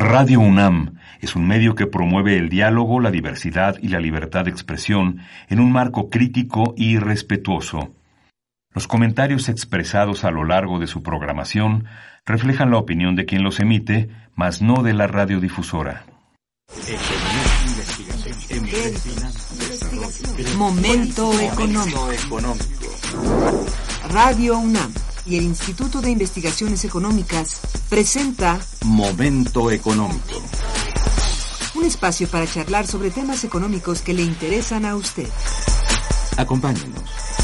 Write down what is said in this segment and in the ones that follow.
Radio UNAM es un medio que promueve el diálogo, la diversidad y la libertad de expresión en un marco crítico y respetuoso. Los comentarios expresados a lo largo de su programación reflejan la opinión de quien los emite, mas no de la radiodifusora. Momento económico. Radio UNAM y el Instituto de Investigaciones Económicas presenta Momento económico. Un espacio para charlar sobre temas económicos que le interesan a usted. Acompáñenos.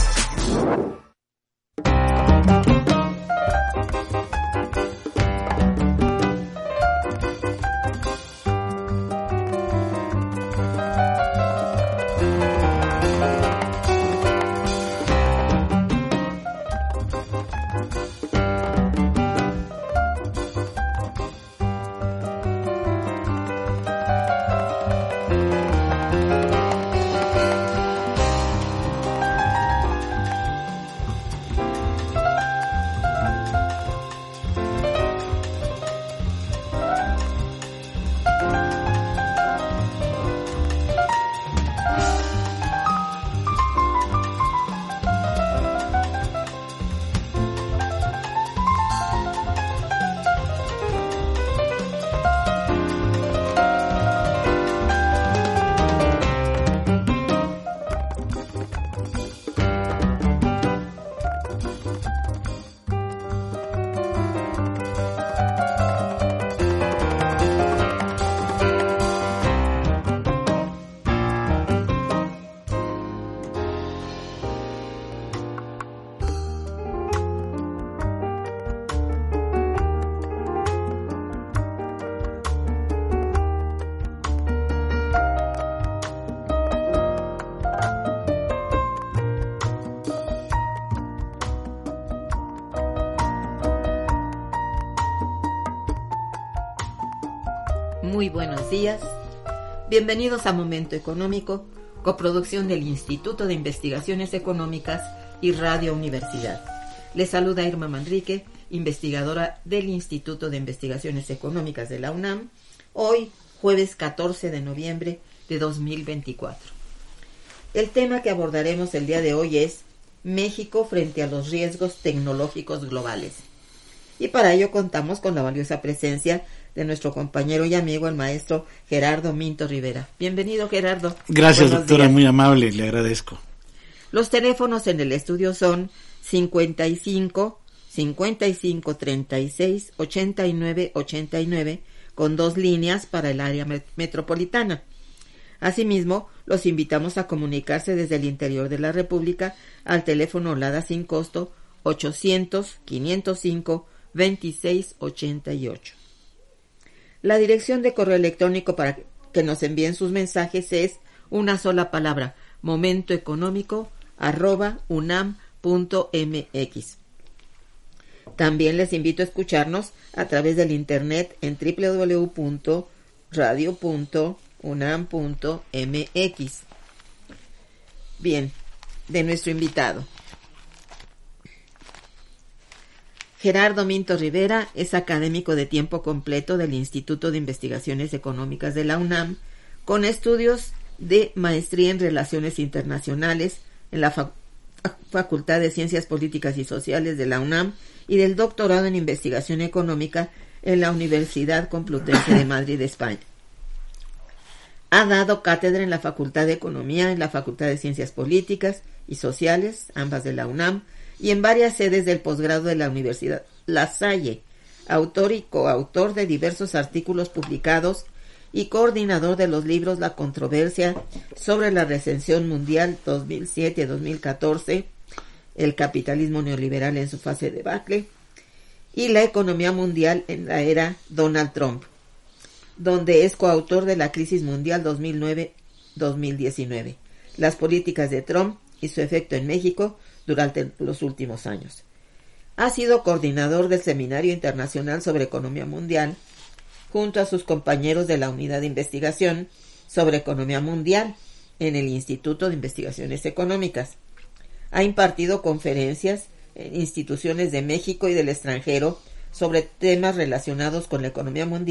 Muy buenos días, bienvenidos a Momento Económico, coproducción del Instituto de Investigaciones Económicas y Radio Universidad. Les saluda Irma Manrique, investigadora del Instituto de Investigaciones Económicas de la UNAM, hoy jueves 14 de noviembre de 2024. El tema que abordaremos el día de hoy es México frente a los riesgos tecnológicos globales. Y para ello contamos con la valiosa presencia de nuestro compañero y amigo, el maestro Gerardo Minto Rivera. Bienvenido, Gerardo. Gracias, Buenos doctora, días. muy amable, le agradezco. Los teléfonos en el estudio son 55 36 89 89 con 2 líneas para el área metropolitana. Asimismo, los invitamos a comunicarse desde el interior de la República al teléfono LADA sin costo 800 505 26 88. La dirección de correo electrónico para que nos envíen sus mensajes es una sola palabra: momentoeconómico@unam.mx. También les invito a escucharnos a través del internet en www.radio.unam.mx. Bien, de nuestro invitado. Gerardo Minto Rivera es académico de tiempo completo del Instituto de Investigaciones Económicas de la UNAM, con estudios de maestría en Relaciones Internacionales en la Facultad de Ciencias Políticas y Sociales de la UNAM y del doctorado en Investigación Económica en la Universidad Complutense de Madrid, España. Ha dado cátedra en la Facultad de Economía, en la Facultad de Ciencias Políticas y Sociales, ambas de la UNAM, y en varias sedes del posgrado de la Universidad La Salle, autor y coautor de diversos artículos publicados y coordinador de los libros La controversia sobre la recesión mundial 2007-2014, El capitalismo neoliberal en su fase de debacle y La economía mundial en la era Donald Trump, donde es coautor de La crisis mundial 2009-2019, las políticas de Trump y su efecto en México durante los últimos años. Ha sido coordinador del Seminario Internacional sobre Economía Mundial, junto a sus compañeros de la Unidad de Investigación sobre Economía Mundial en el Instituto de Investigaciones Económicas. Ha impartido conferencias en instituciones de México y del extranjero sobre temas relacionados con la economía mundial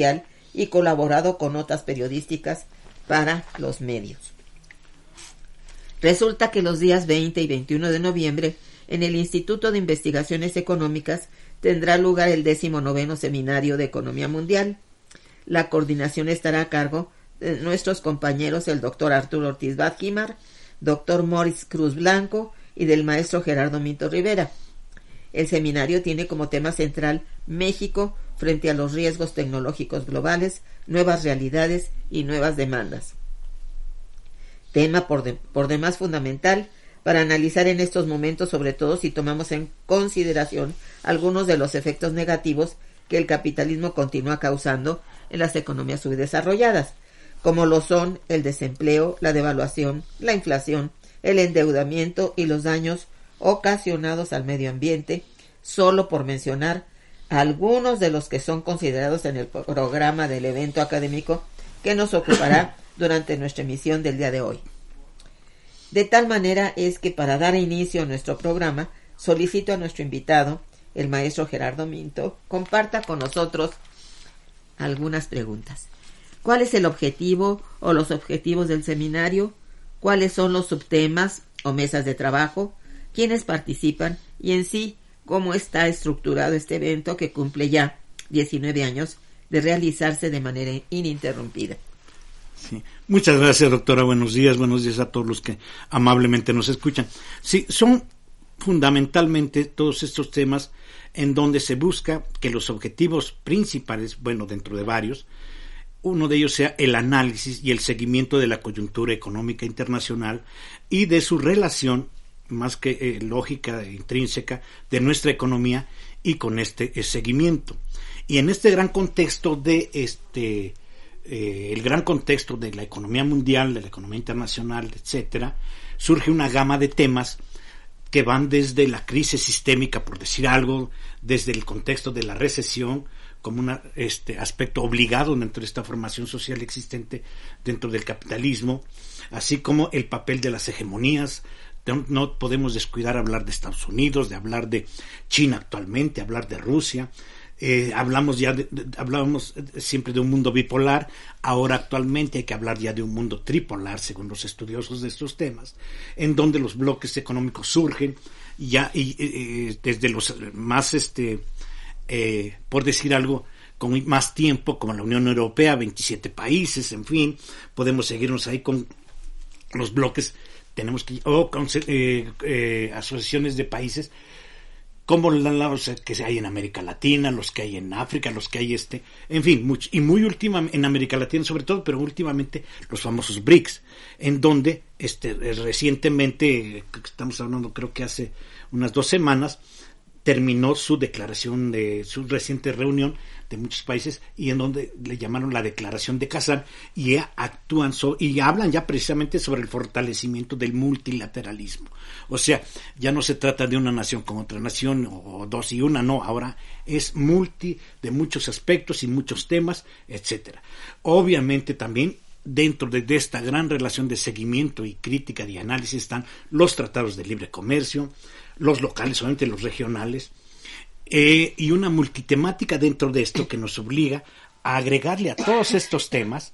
y colaborado con notas periodísticas para los medios. Resulta que los días 20 y 21 de noviembre, en el Instituto de Investigaciones Económicas, tendrá lugar el 19º Seminario de Economía Mundial. La coordinación estará a cargo de nuestros compañeros el doctor Arturo Ortiz Badquimar, doctor Moritz Cruz Blanco y del maestro Gerardo Minto Rivera. El seminario tiene como tema central México frente a los riesgos tecnológicos globales, nuevas realidades y nuevas demandas. Tema por demás fundamental para analizar en estos momentos, sobre todo si tomamos en consideración algunos de los efectos negativos que el capitalismo continúa causando en las economías subdesarrolladas, como lo son el desempleo, la devaluación, la inflación, el endeudamiento y los daños ocasionados al medio ambiente, solo por mencionar algunos de los que son considerados en el programa del evento académico que nos ocupará durante nuestra emisión del día de hoy. De tal manera es que para dar inicio a nuestro programa, solicito a nuestro invitado, el maestro Gerardo Minto, comparta con nosotros algunas preguntas. ¿Cuál es el objetivo o los objetivos del seminario? ¿Cuáles son los subtemas o mesas de trabajo? ¿Quiénes participan? Y en sí, ¿cómo está estructurado este evento que cumple ya 19 años de realizarse de manera ininterrumpida? Sí. Muchas gracias, doctora. Buenos días a todos los que amablemente nos escuchan. Sí, son fundamentalmente todos estos temas en donde se busca que los objetivos principales, bueno, dentro de varios, uno de ellos sea el análisis y el seguimiento de la coyuntura económica internacional y de su relación, más que lógica e intrínseca, de nuestra economía y con este seguimiento. Y en este gran contexto de el gran contexto de la economía mundial, de la economía internacional, etcétera, surge una gama de temas que van desde la crisis sistémica, por decir algo, desde el contexto de la recesión, como un aspecto obligado dentro de esta formación social existente dentro del capitalismo, así como el papel de las hegemonías. No podemos descuidar hablar de Estados Unidos, de hablar de China actualmente, hablar de Rusia. Hablábamos siempre de un mundo bipolar, ahora actualmente hay que hablar ya de un mundo tripolar, según los estudiosos de estos temas, en donde los bloques económicos surgen ya y desde los más, por decir algo, con más tiempo, como la Unión Europea, 27 países, en fin, podemos seguirnos ahí con los bloques, tenemos que, o con asociaciones de países, como los que hay en América Latina, los que hay en África, los que hay en fin, y muy últimamente en América Latina sobre todo, pero últimamente los famosos BRICS, en donde recientemente, estamos hablando creo que hace unas 2 semanas, terminó su declaración de su reciente reunión de muchos países y en donde le llamaron la Declaración de Kazán y actúan y hablan ya precisamente sobre el fortalecimiento del multilateralismo. O sea, ya no se trata de una nación con otra nación o dos y una, no, ahora es de muchos aspectos y muchos temas, etcétera. Obviamente también dentro de esta gran relación de seguimiento y crítica y análisis están los tratados de libre comercio, los locales, obviamente los regionales, y una multitemática dentro de esto que nos obliga a agregarle a todos estos temas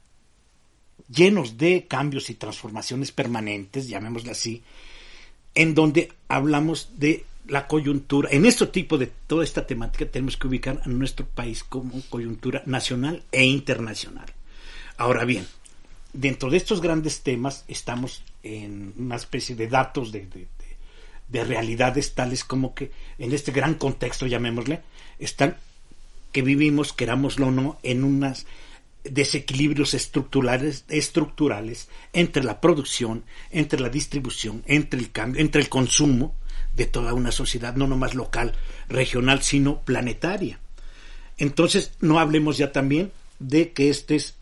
llenos de cambios y transformaciones permanentes, llamémoslo así, en donde hablamos de la coyuntura. En este tipo de toda esta temática tenemos que ubicar a nuestro país como coyuntura nacional e internacional. Ahora bien, dentro de estos grandes temas estamos en una especie de datos de realidades tales como que en este gran contexto, llamémosle, están que vivimos, querámoslo o no, en unos desequilibrios estructurales entre la producción, entre la distribución, entre el cambio, entre el consumo de toda una sociedad, no nomás local, regional, sino planetaria. Entonces, no hablemos ya también de que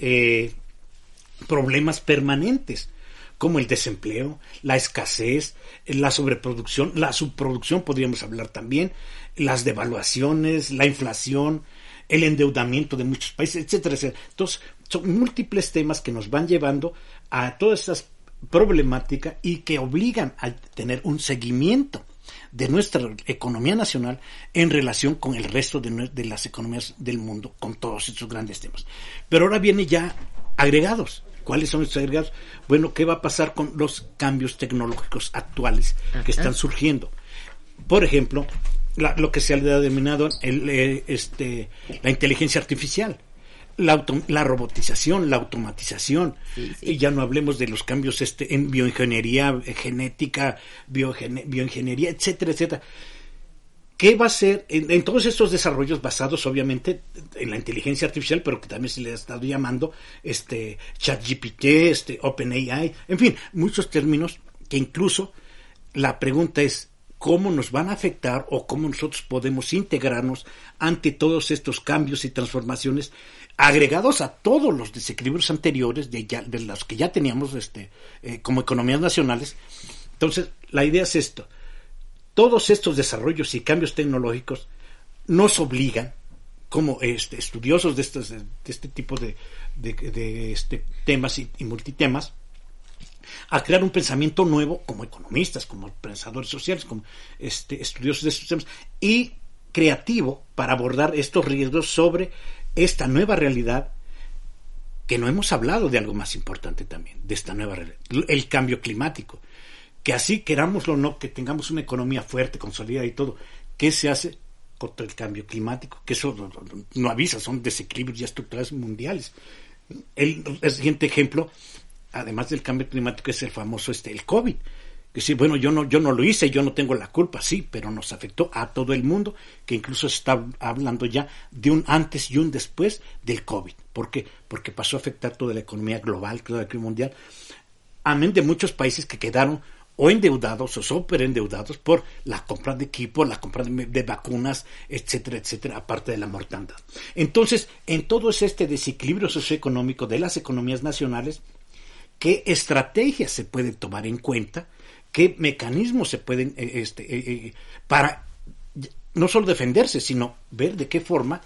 problemas permanentes, como el desempleo, la escasez, la sobreproducción, la subproducción, podríamos hablar también, las devaluaciones, la inflación, el endeudamiento de muchos países, etcétera, etcétera. Entonces, son múltiples temas que nos van llevando a todas estas problemáticas y que obligan a tener un seguimiento. de nuestra economía nacional en relación con el resto de las economías del mundo, con todos estos grandes temas. Pero ahora vienen ya agregados. ¿Cuáles son estos agregados? Bueno, ¿qué va a pasar con los cambios tecnológicos actuales que están surgiendo? Por ejemplo, lo que se ha denominado la inteligencia artificial, la robotización, la automatización, y ya no hablemos de los cambios en bioingeniería, genética, bioingeniería, etcétera, etcétera. ¿Qué va a ser en todos estos desarrollos basados obviamente en la inteligencia artificial, pero que también se le ha estado llamando ChatGPT, OpenAI, en fin, muchos términos que incluso la pregunta es cómo nos van a afectar o cómo nosotros podemos integrarnos ante todos estos cambios y transformaciones agregados a todos los desequilibrios anteriores de los que ya teníamos como economías nacionales. Entonces, la idea es esto. Todos estos desarrollos y cambios tecnológicos nos obligan, como estudiosos de este tipo de temas y multitemas, a crear un pensamiento nuevo como economistas, como pensadores sociales, como estudiosos de estos temas, y creativo para abordar estos riesgos sobre esta nueva realidad, que no hemos hablado de algo más importante también, de esta nueva realidad, el cambio climático. Que así querámoslo o no, que tengamos una economía fuerte, consolidada y todo, ¿qué se hace contra el cambio climático? Que eso no avisa, son desequilibrios ya estructurales mundiales. El siguiente ejemplo, además del cambio climático, es el famoso el COVID. Que sí, bueno, yo no lo hice, yo no tengo la culpa, sí, pero nos afectó a todo el mundo, que incluso se está hablando ya de un antes y un después del COVID. ¿Por qué? Porque pasó a afectar toda la economía global, toda la economía mundial, amén de muchos países que quedaron o endeudados o superendeudados por la compra de equipo, la compra de vacunas, etcétera, etcétera, aparte de la mortandad. Entonces, en todo este desequilibrio socioeconómico de las economías nacionales, ¿qué estrategias se pueden tomar en cuenta? ¿Qué mecanismos se pueden para no solo defenderse, sino ver de qué forma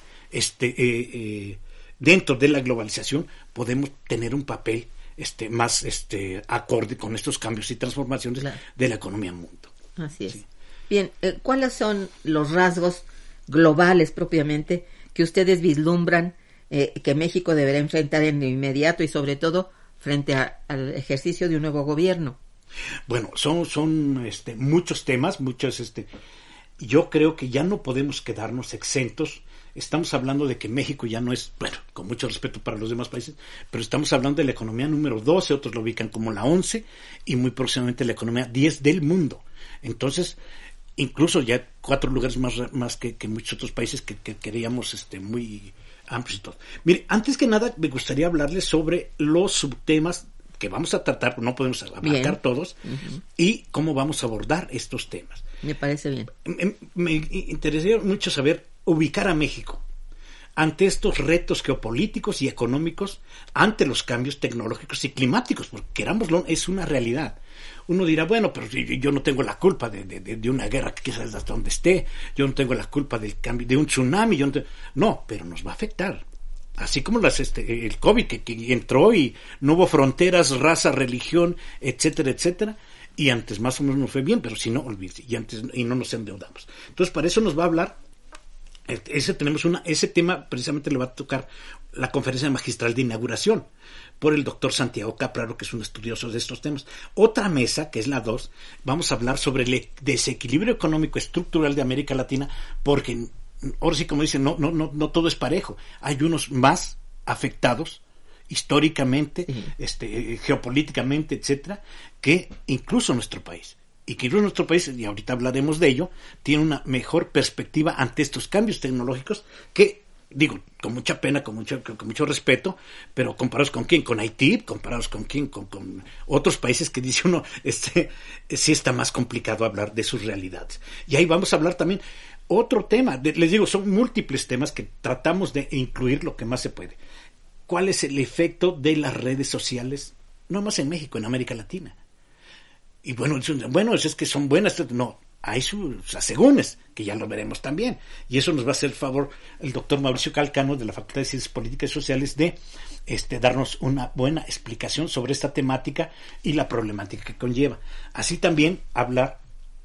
dentro de la globalización podemos tener un papel más acorde con estos cambios y transformaciones de la economía del mundo? Así es. Sí. Bien, ¿cuáles son los rasgos globales propiamente que ustedes vislumbran que México deberá enfrentar en lo inmediato y sobre todo frente al ejercicio de un nuevo gobierno? Bueno, son muchos temas, yo creo que ya no podemos quedarnos exentos. Estamos hablando de que México ya no es, bueno, con mucho respeto para los demás países, pero estamos hablando de la economía número 12, otros lo ubican como la 11, y muy próximamente la economía 10 del mundo. Entonces, incluso ya 4 lugares más que muchos otros países que queríamos muy amplios y todo. Mire, antes que nada me gustaría hablarles sobre los subtemas que vamos a tratar, no podemos abarcar todos, y cómo vamos a abordar estos temas. Me parece bien. Me interesaría mucho saber ubicar a México ante estos retos geopolíticos y económicos, ante los cambios tecnológicos y climáticos, porque querámoslo, es una realidad. Uno dirá, bueno, pero yo no tengo la culpa de una guerra que quizás hasta donde esté, yo no tengo la culpa del cambio, de un tsunami, no, pero nos va a afectar. Así como el COVID que entró y no hubo fronteras, raza, religión, etcétera, etcétera, y antes más o menos nos fue bien, pero si no, olvídese, y no nos endeudamos. Entonces, para eso nos va a hablar, ese tema precisamente le va a tocar la conferencia magistral de inauguración por el doctor Santiago Capraro, que es un estudioso de estos temas. Otra mesa, que es la 2, vamos a hablar sobre el desequilibrio económico estructural de América Latina, porque ahora sí, como dicen, no todo es parejo. Hay unos más afectados históricamente, geopolíticamente, etcétera, que incluso nuestro país. Y que incluso nuestro país, y ahorita hablaremos de ello, tiene una mejor perspectiva ante estos cambios tecnológicos que, digo, con mucha pena, con mucho respeto, pero comparados con quién, con Haití, comparados con quién, con otros países que dice uno, sí está más complicado hablar de sus realidades. Y ahí vamos a hablar también otro tema, les digo, son múltiples temas que tratamos de incluir lo que más se puede. ¿Cuál es el efecto de las redes sociales? No más en México, en América Latina. Y bueno, es que son buenas. No, hay sus asegúnes, que ya lo veremos también. Y eso nos va a hacer el favor el doctor Mauricio Calcano, de la Facultad de Ciencias Políticas y Sociales, de darnos una buena explicación sobre esta temática y la problemática que conlleva. Así también hablar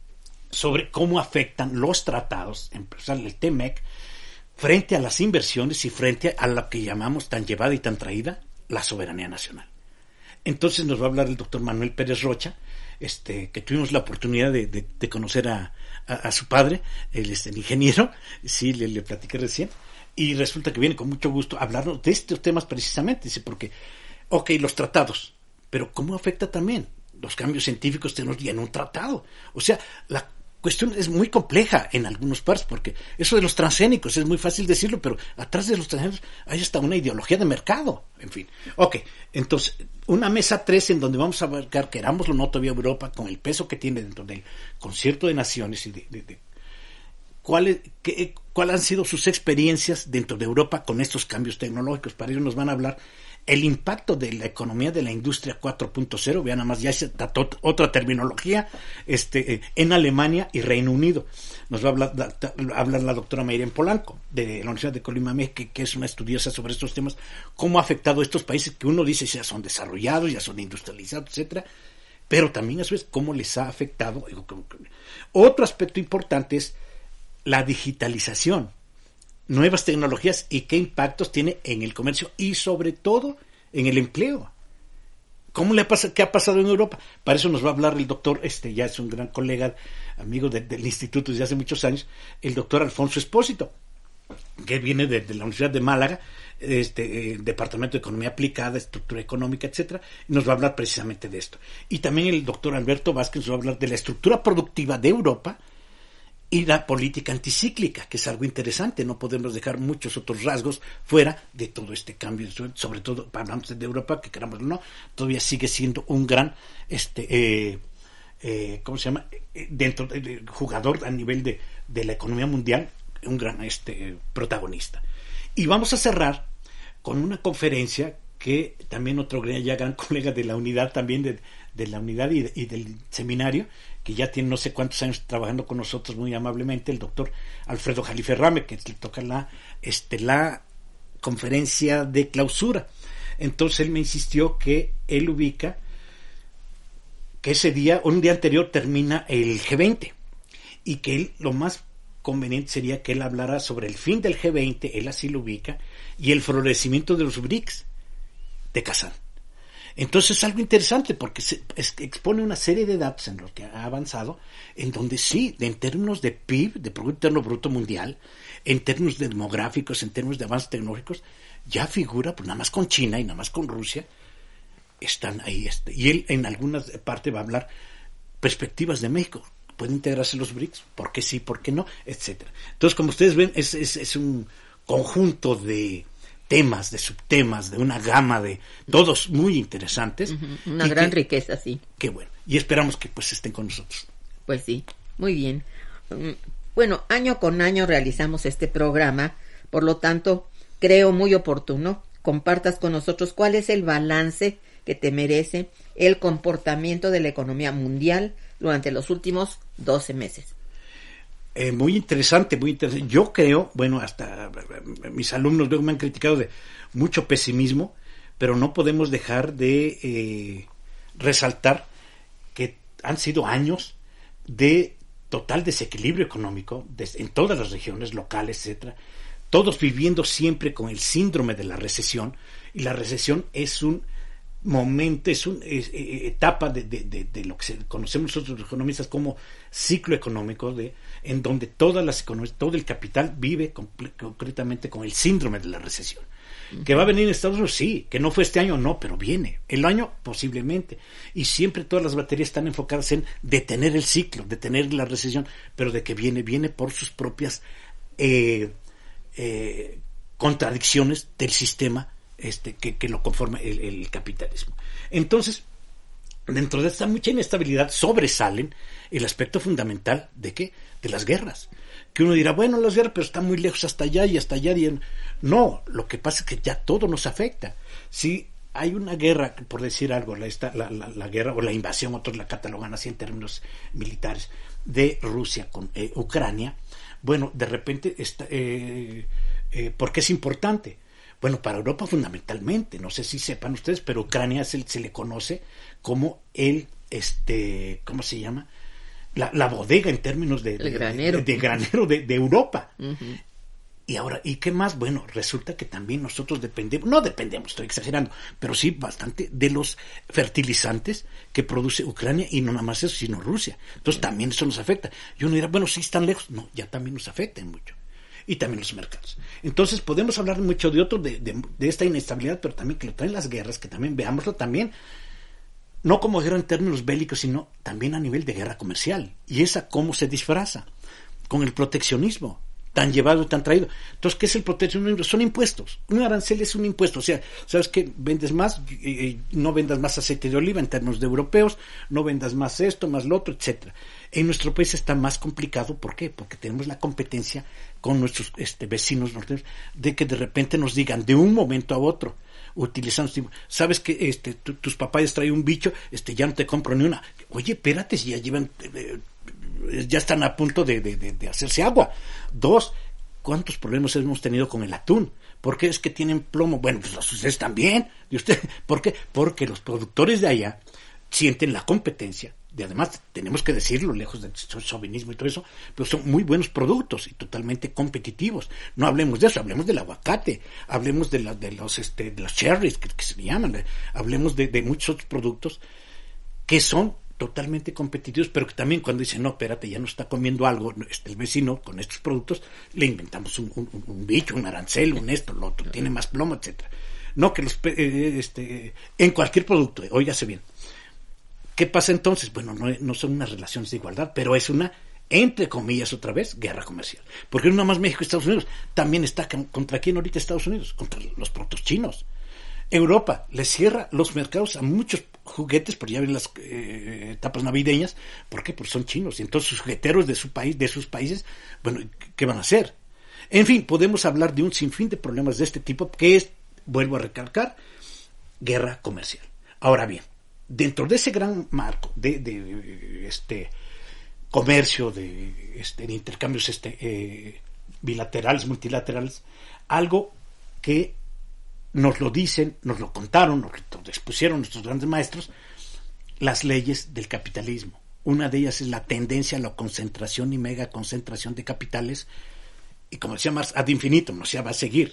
sobre cómo afectan los tratados, en especial el TMEC, frente a las inversiones y frente a lo que llamamos tan llevada y tan traída la soberanía nacional. Entonces nos va a hablar el doctor Manuel Pérez Rocha, que tuvimos la oportunidad de conocer a su padre, el ingeniero, sí, le platiqué recién, y resulta que viene con mucho gusto a hablarnos de estos temas precisamente, dice, porque, los tratados, pero ¿cómo afecta también los cambios científicos en un tratado? O sea, la cuestión es muy compleja en algunos partes, porque eso de los transgénicos es muy fácil decirlo, pero atrás de los transgénicos hay hasta una ideología de mercado, en fin. Entonces, una mesa 3 en donde vamos a abarcar, querámoslo o no, todavía Europa, con el peso que tiene dentro del concierto de naciones y ¿cuáles han sido sus experiencias dentro de Europa con estos cambios tecnológicos? Para ello nos van a hablar el impacto de la economía de la industria 4.0, vean nada más, ya se trató otra terminología, en Alemania y Reino Unido. Nos va a hablar la doctora Mayren Polanco, de la Universidad de Colima, que es una estudiosa sobre estos temas, cómo ha afectado a estos países que uno dice ya son desarrollados, ya son industrializados, etcétera, pero también a su vez cómo les ha afectado. Otro aspecto importante es la digitalización, nuevas tecnologías y qué impactos tiene en el comercio y sobre todo en el empleo. ¿Qué ha pasado en Europa? Para eso nos va a hablar el doctor, ya es un gran colega, amigo del instituto desde hace muchos años, el doctor Alfonso Espósito, que viene de la Universidad de Málaga, Departamento de Economía Aplicada, Estructura Económica, etcétera, y nos va a hablar precisamente de esto. Y también el doctor Alberto Vázquez nos va a hablar de la estructura productiva de Europa y la política anticíclica, que es algo interesante. No podemos dejar muchos otros rasgos fuera de todo este cambio, sobre todo hablamos de Europa, que queramos o no, todavía sigue siendo un gran dentro del jugador a nivel de la economía mundial, un gran protagonista. Y vamos a cerrar con una conferencia que también otro gran colega de la unidad, también de la unidad y del seminario, que ya tiene no sé cuántos años trabajando con nosotros muy amablemente, el doctor Alfredo Jalife-Rame, que le toca la conferencia de clausura. Entonces él me insistió que él ubica que ese día, un día anterior, termina el G20 y que lo más conveniente sería que él hablara sobre el fin del G20, él así lo ubica, y el florecimiento de los BRICS de Kazán. Entonces es algo interesante porque expone una serie de datos en los que ha avanzado, en donde sí, en términos de PIB, de Producto Interno Bruto Mundial, en términos de demográficos, en términos de avances tecnológicos, ya figura, pues nada más con China y nada más con Rusia, están ahí. Y él en algunas partes va a hablar perspectivas de México. ¿Pueden integrarse los BRICS? ¿Por qué sí, por qué no? Etcétera. Entonces, como ustedes ven, es un conjunto de temas, de subtemas, de una gama de todos muy interesantes. Una gran riqueza, sí. Qué bueno. Y esperamos que pues estén con nosotros. Pues sí, muy bien. Bueno, año con año realizamos este programa, por lo tanto, creo muy oportuno compartas con nosotros cuál es el balance que te merece el comportamiento de la economía mundial durante los últimos 12 meses. Muy interesante, muy interesante. Yo creo, bueno, hasta mis alumnos luego me han criticado de mucho pesimismo, pero no podemos dejar de resaltar que han sido años de total desequilibrio económico en todas las regiones locales, etcétera, todos viviendo siempre con el síndrome de la recesión, y la recesión es un momento, es una etapa de lo que conocemos nosotros los economistas como ciclo económico, en donde todas las economías, todo el capital vive concretamente con el síndrome de la recesión. ¿Que va a venir en Estados Unidos? Sí. ¿Que no fue este año? No, pero viene. El año posiblemente. Y siempre todas las baterías están enfocadas en detener el ciclo, detener la recesión, pero de que viene por sus propias contradicciones del sistema que lo conforma el capitalismo. Entonces, dentro de esta mucha inestabilidad sobresalen el aspecto fundamental de las guerras. Que uno dirá, bueno, las guerras, pero están muy lejos hasta allá y hasta allá. No, lo que pasa es que ya todo nos afecta. Si hay una guerra, por decir algo, la guerra o la invasión, otros la catalogan así en términos militares, de Rusia con Ucrania, bueno, de repente, ¿por qué es importante? Bueno, para Europa fundamentalmente, no sé si sepan ustedes, pero Ucrania se le conoce como ¿cómo se llama? la bodega en términos de granero de Europa. Uh-huh. Y ahora, ¿y qué más? Bueno, resulta que también nosotros no dependemos, estoy exagerando, pero sí bastante de los fertilizantes que produce Ucrania, y no nada más eso, sino Rusia. Entonces también eso nos afecta. Y uno dirá, bueno, sí están lejos. No, ya también nos afecta mucho. Y también los mercados. Entonces podemos hablar mucho de otro, de esta inestabilidad, pero también que lo traen las guerras, que también veámoslo también, no como guerra en términos bélicos, sino también a nivel de guerra comercial. Y esa cómo se disfraza con el proteccionismo tan llevado y tan traído. Entonces, ¿qué es el proteccionismo? Son impuestos. Un arancel es un impuesto. O sea, ¿sabes qué? Vendes más, no vendas más aceite de oliva en términos de europeos, no vendas más esto, más lo otro, etcétera. En nuestro país está más complicado. ¿Por qué? Porque tenemos la competencia con nuestros vecinos norteños, de que de repente nos digan de un momento a otro, utilizando, sabes que tus papayas traen un bicho, ya no te compro ni una. Oye, espérate, si ya llevan... ya están a punto de hacerse agua. 2, ¿cuántos problemas hemos tenido con el atún? ¿Por qué es que tienen plomo? Bueno, pues ustedes también. ¿Por qué? Porque los productores de allá sienten la competencia. Y además, tenemos que decirlo, lejos del chauvinismo y todo eso, pero son muy buenos productos y totalmente competitivos. No hablemos de eso, hablemos del aguacate, hablemos de los cherries, que se llaman, hablemos de muchos otros productos que son totalmente competitivos, pero que también cuando dicen, no, espérate, ya no está comiendo algo el vecino con estos productos, le inventamos un bicho, un arancel, un esto, lo otro, tiene más plomo, etcétera. No que en cualquier producto, óigase bien. ¿Qué pasa entonces? Bueno, no son unas relaciones de igualdad, pero es una, entre comillas otra vez, guerra comercial. Porque no nada más México y Estados Unidos, también está contra quién ahorita Estados Unidos, contra los productos chinos. Europa le cierra los mercados a muchos juguetes, por ya ven las etapas navideñas. ¿Por qué? Porque son chinos, y entonces sus jugueteros de su país, de sus países, bueno, ¿qué van a hacer? En fin, podemos hablar de un sinfín de problemas de este tipo, que es, vuelvo a recalcar, guerra comercial. Ahora bien, dentro de ese gran marco de comercio, de intercambios bilaterales, multilaterales, algo que nos lo dicen, nos lo contaron, nos lo expusieron nuestros grandes maestros, las leyes del capitalismo. Una de ellas es la tendencia a la concentración y mega concentración de capitales, y como decía Marx, ad infinitum, o sea, va a seguir.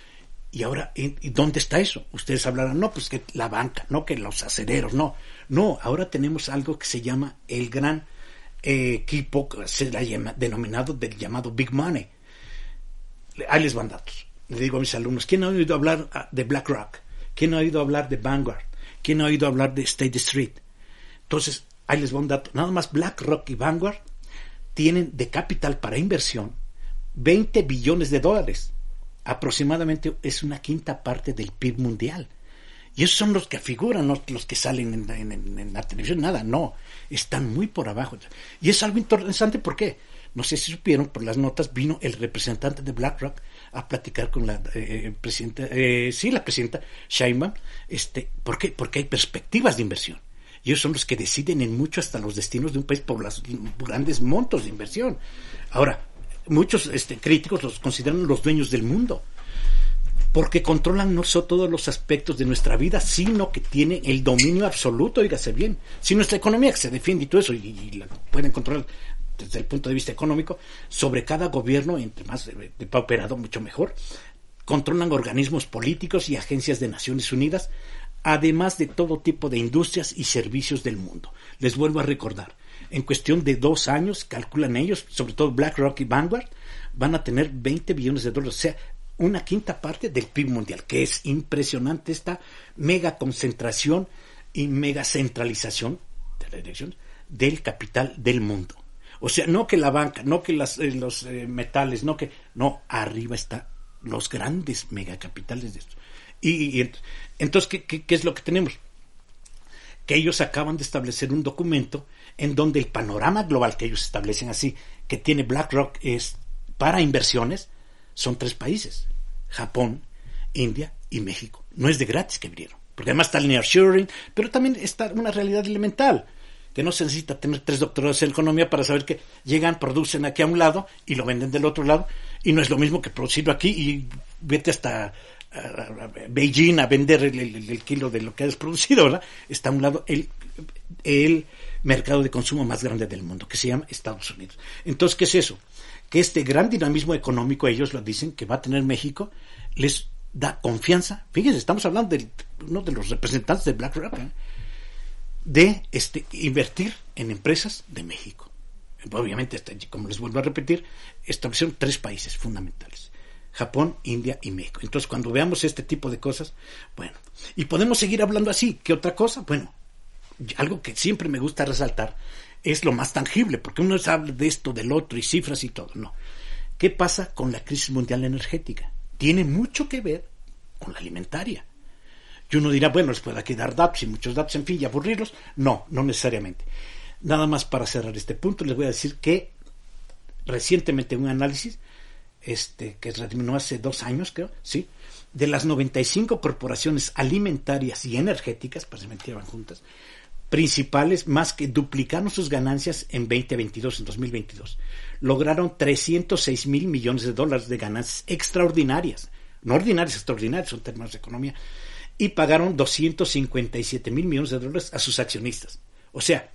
Y ahora, ¿y dónde está eso? Ustedes hablarán, no, pues que la banca, no que los acereros, no, ahora tenemos algo que se llama el gran equipo, denominado del llamado Big Money. Ahí les van datos. Le digo a mis alumnos, ¿quién ha oído hablar de BlackRock? ¿Quién ha oído hablar de Vanguard? ¿Quién ha oído hablar de State Street? Entonces, ahí les va un dato. Nada más BlackRock y Vanguard tienen de capital para inversión $20 billones. Aproximadamente es una quinta parte del PIB mundial. Y esos son los que figuran, no los que salen en la televisión, nada, no. Están muy por abajo. Y es algo interesante, ¿por qué? No sé si supieron, por las notas vino el representante de BlackRock a platicar con la presidenta, la presidenta Sheinbaum. ¿Por qué? Porque hay perspectivas de inversión. Y ellos son los que deciden en mucho hasta los destinos de un país por los grandes montos de inversión. Ahora, muchos críticos los consideran los dueños del mundo, porque controlan no solo todos los aspectos de nuestra vida, sino que tienen el dominio absoluto, oígase bien. Si nuestra economía que se defiende y todo eso, y la pueden controlar desde el punto de vista económico, sobre cada gobierno, entre más depauperado, mucho mejor, controlan organismos políticos y agencias de Naciones Unidas, además de todo tipo de industrias y servicios del mundo. Les vuelvo a recordar, en cuestión de 2 años, calculan ellos, sobre todo BlackRock y Vanguard, van a tener $20 billones, o sea, una quinta parte del PIB mundial, que es impresionante esta mega concentración y mega centralización de la dirección del capital del mundo. O sea, no que la banca, no que los metales, no, arriba están los grandes megacapitales de esto. Y entonces, ¿qué es lo que tenemos? Que ellos acaban de establecer un documento en donde el panorama global que ellos establecen así, que tiene BlackRock es para inversiones, son 3 países: Japón, India y México. No es de gratis que vinieron, porque además está el nearshoring, pero también está una realidad elemental, que no se necesita tener 3 doctorados en economía para saber que llegan, producen aquí a un lado y lo venden del otro lado, y no es lo mismo que producirlo aquí y vete hasta Beijing a vender el kilo de lo que has producido, ¿verdad? Está a un lado el mercado de consumo más grande del mundo, que se llama Estados Unidos. Entonces, ¿qué es eso? Que este gran dinamismo económico, ellos lo dicen, que va a tener México, les da confianza. Fíjense, estamos hablando de uno de los representantes de BlackRock, de invertir en empresas de México. Obviamente, como les vuelvo a repetir, establecieron 3 países fundamentales: Japón, India y México. Entonces, cuando veamos este tipo de cosas, bueno, y podemos seguir hablando así. ¿Qué otra cosa? Bueno, algo que siempre me gusta resaltar es lo más tangible, porque uno habla de esto, del otro, y cifras y todo. No. ¿Qué pasa con la crisis mundial energética? Tiene mucho que ver con la alimentaria. Y uno dirá, bueno, les puede quedar datos y muchos datos, en fin, y aburrirlos. No, no necesariamente. Nada más para cerrar este punto, les voy a decir que recientemente un análisis que terminó hace 2 años, creo, sí, de las 95 corporaciones alimentarias y energéticas, pues se metieron juntas, principales, más que duplicaron sus ganancias en 2022, en 2022. Lograron $306 mil millones de ganancias extraordinarias, no ordinarias, extraordinarias, son términos de economía, y pagaron $257 mil millones a sus accionistas. O sea,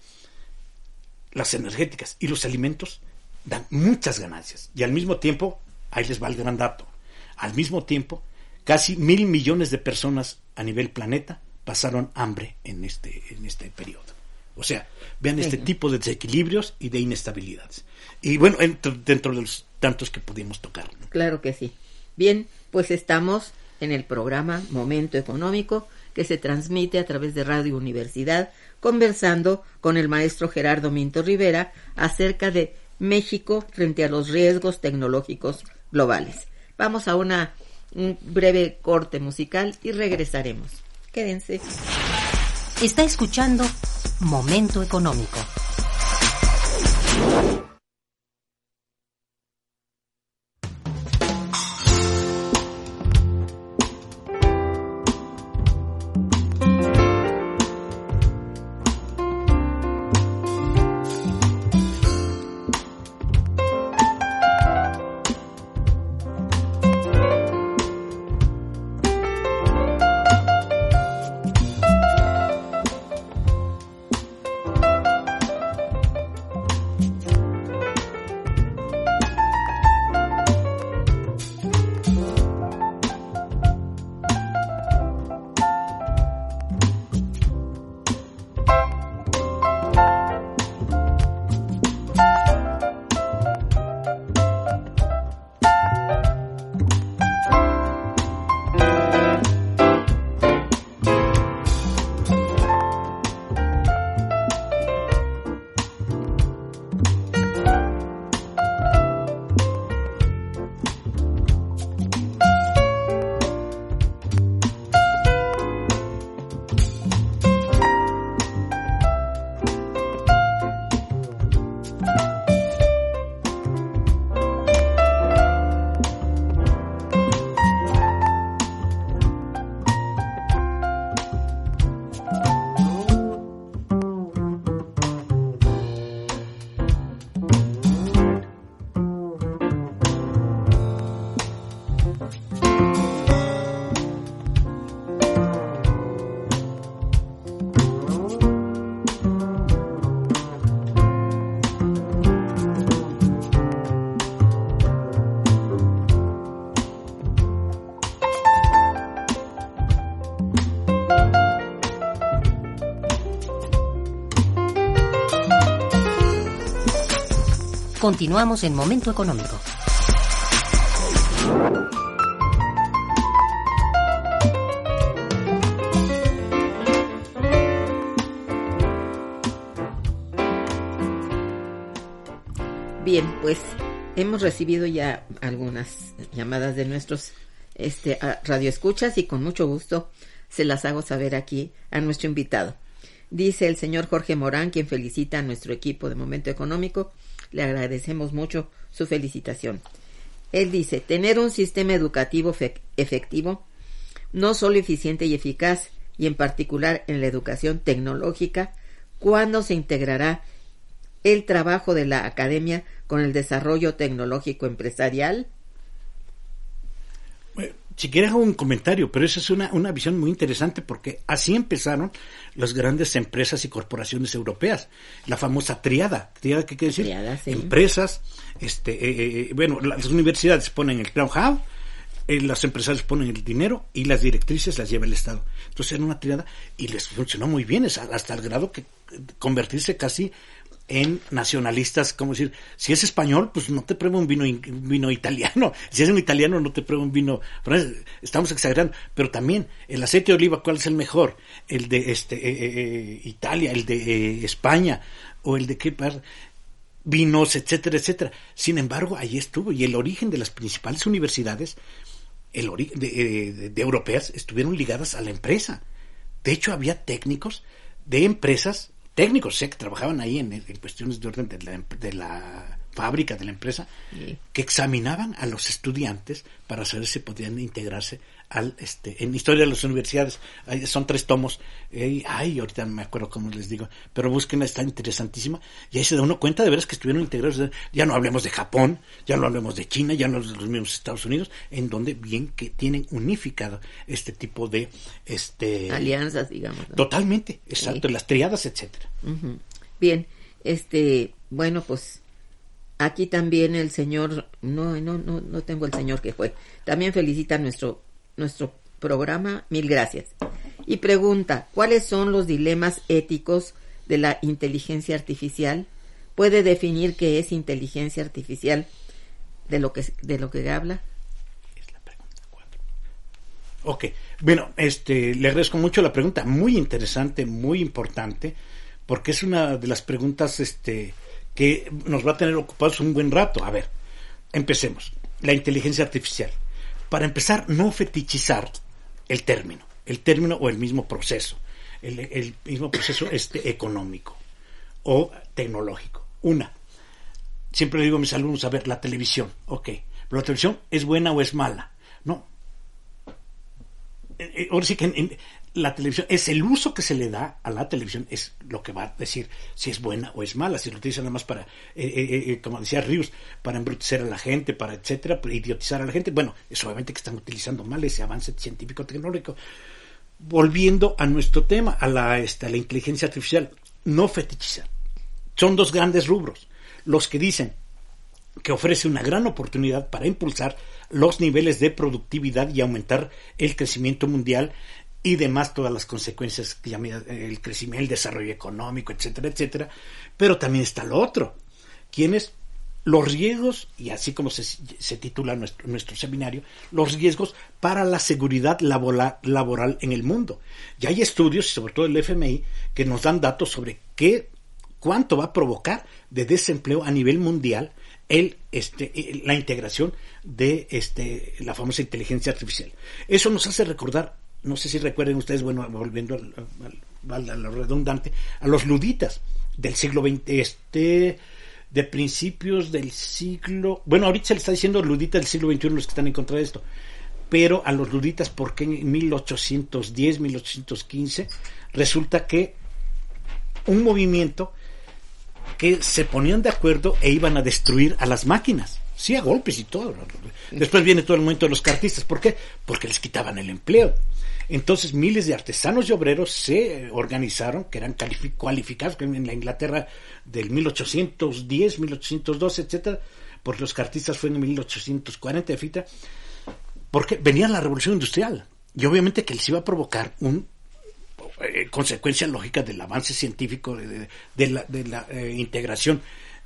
las energéticas y los alimentos dan muchas ganancias, y al mismo tiempo, ahí les va el gran dato, al mismo tiempo, casi 1,000 millones de personas a nivel planeta pasaron hambre en este periodo. O sea, vean este tipo de desequilibrios y de inestabilidades. Y bueno, dentro de los tantos que pudimos tocar. Claro que sí. Bien, pues estamos en el programa Momento Económico, que se transmite a través de Radio Universidad, conversando con el maestro Gerardo Minto Rivera acerca de México frente a los riesgos tecnológicos globales. Vamos a un breve corte musical y regresaremos. Quédense. Está escuchando Momento Económico. Continuamos en Momento Económico. Bien, pues hemos recibido ya algunas llamadas de nuestros radioescuchas y con mucho gusto se las hago saber aquí a nuestro invitado. Dice el señor Jorge Morán, quien felicita a nuestro equipo de Momento Económico. Le agradecemos mucho su felicitación. Él dice, tener un sistema educativo efectivo, no solo eficiente y eficaz, y en particular en la educación tecnológica, ¿cuándo se integrará el trabajo de la academia con el desarrollo tecnológico empresarial? Si quieres hago un comentario, pero esa es una visión muy interesante porque así empezaron las grandes empresas y corporaciones europeas. La famosa triada. ¿Triada qué quiere decir? Triada, sí. Empresas, las universidades ponen el know-how, los empresarios ponen el dinero y las directrices las lleva el Estado. Entonces era una triada y les funcionó muy bien, hasta el grado que convertirse casi en nacionalistas, como decir, si es español, pues no te prueba un vino italiano, si es un italiano no te prueba un vino francés. Estamos exagerando, pero también el aceite de oliva, ¿cuál es el mejor? El de Italia, el de España, o el de qué parte, vinos, etcétera, etcétera. Sin embargo, ahí estuvo, y el origen de las principales universidades de europeas estuvieron ligadas a la empresa. De hecho, había técnicos de empresas, que trabajaban ahí en cuestiones de orden de la fábrica, de la empresa, sí, que examinaban a los estudiantes para saber si podían integrarse en Historia de las Universidades. Son 3 tomos, ahorita no me acuerdo cómo les digo, pero búsquenla, está interesantísima, y ahí se da uno cuenta de veras que estuvieron integrados. Ya no hablemos de Japón, ya no hablemos de China, ya no hablemos de los mismos Estados Unidos, en donde bien que tienen unificado este tipo de alianzas, digamos, ¿no? Totalmente, exacto, sí, las triadas, etcétera. Uh-huh. Bien, bueno, pues aquí también el señor, no tengo el señor que fue, también felicita nuestro programa, mil gracias. Y pregunta, ¿cuáles son los dilemas éticos de la inteligencia artificial? ¿Puede definir qué es inteligencia artificial de lo que habla? Es la pregunta 4. Ok, bueno, le agradezco mucho la pregunta, muy interesante, muy importante, porque es una de las preguntas que nos va a tener ocupados un buen rato. A ver, empecemos. La inteligencia artificial. Para empezar, no fetichizar el término o el mismo proceso, el mismo proceso económico o tecnológico. Siempre le digo a mis alumnos, a ver, la televisión, ok, pero la televisión ¿es buena o es mala? No. Ahora sí que la televisión es el uso que se le da a la televisión, es lo que va a decir si es buena o es mala. Si lo utilizan nada más para, como decía Rius, para embrutecer a la gente, para etcétera, para idiotizar a la gente, bueno, es obviamente que están utilizando mal ese avance científico-tecnológico. Volviendo a nuestro tema, a la inteligencia artificial, no fetichizar. Son 2 grandes rubros. Los que dicen que ofrece una gran oportunidad para impulsar los niveles de productividad y aumentar el crecimiento mundial y demás, todas las consecuencias que llama el crecimiento, el desarrollo económico, etcétera, etcétera. Pero también está lo otro, ¿quiénes? Los riesgos, y así como se titula nuestro seminario, los riesgos para la seguridad laboral en el mundo. Ya hay estudios, sobre todo el FMI, que nos dan datos sobre cuánto va a provocar de desempleo a nivel mundial la integración de la famosa inteligencia artificial. Eso nos hace recordar, no sé si recuerden ustedes, bueno, volviendo a lo redundante, a los luditas del siglo XX, de principios del siglo, bueno, ahorita se le está diciendo luditas del siglo XXI los que están en contra de esto, pero a los luditas porque en 1810, 1815 resulta que un movimiento que se ponían de acuerdo e iban a destruir a las máquinas, sí, a golpes y todo. Después viene todo el momento de los cartistas. ¿Por qué? Porque les quitaban el empleo. Entonces miles de artesanos y obreros se organizaron, que eran cualificados en la Inglaterra del 1810, 1812, etcétera, porque los cartistas fueron en 1840, etcétera, porque venía la revolución industrial y obviamente que les iba a provocar consecuencia lógica del avance científico, de la integración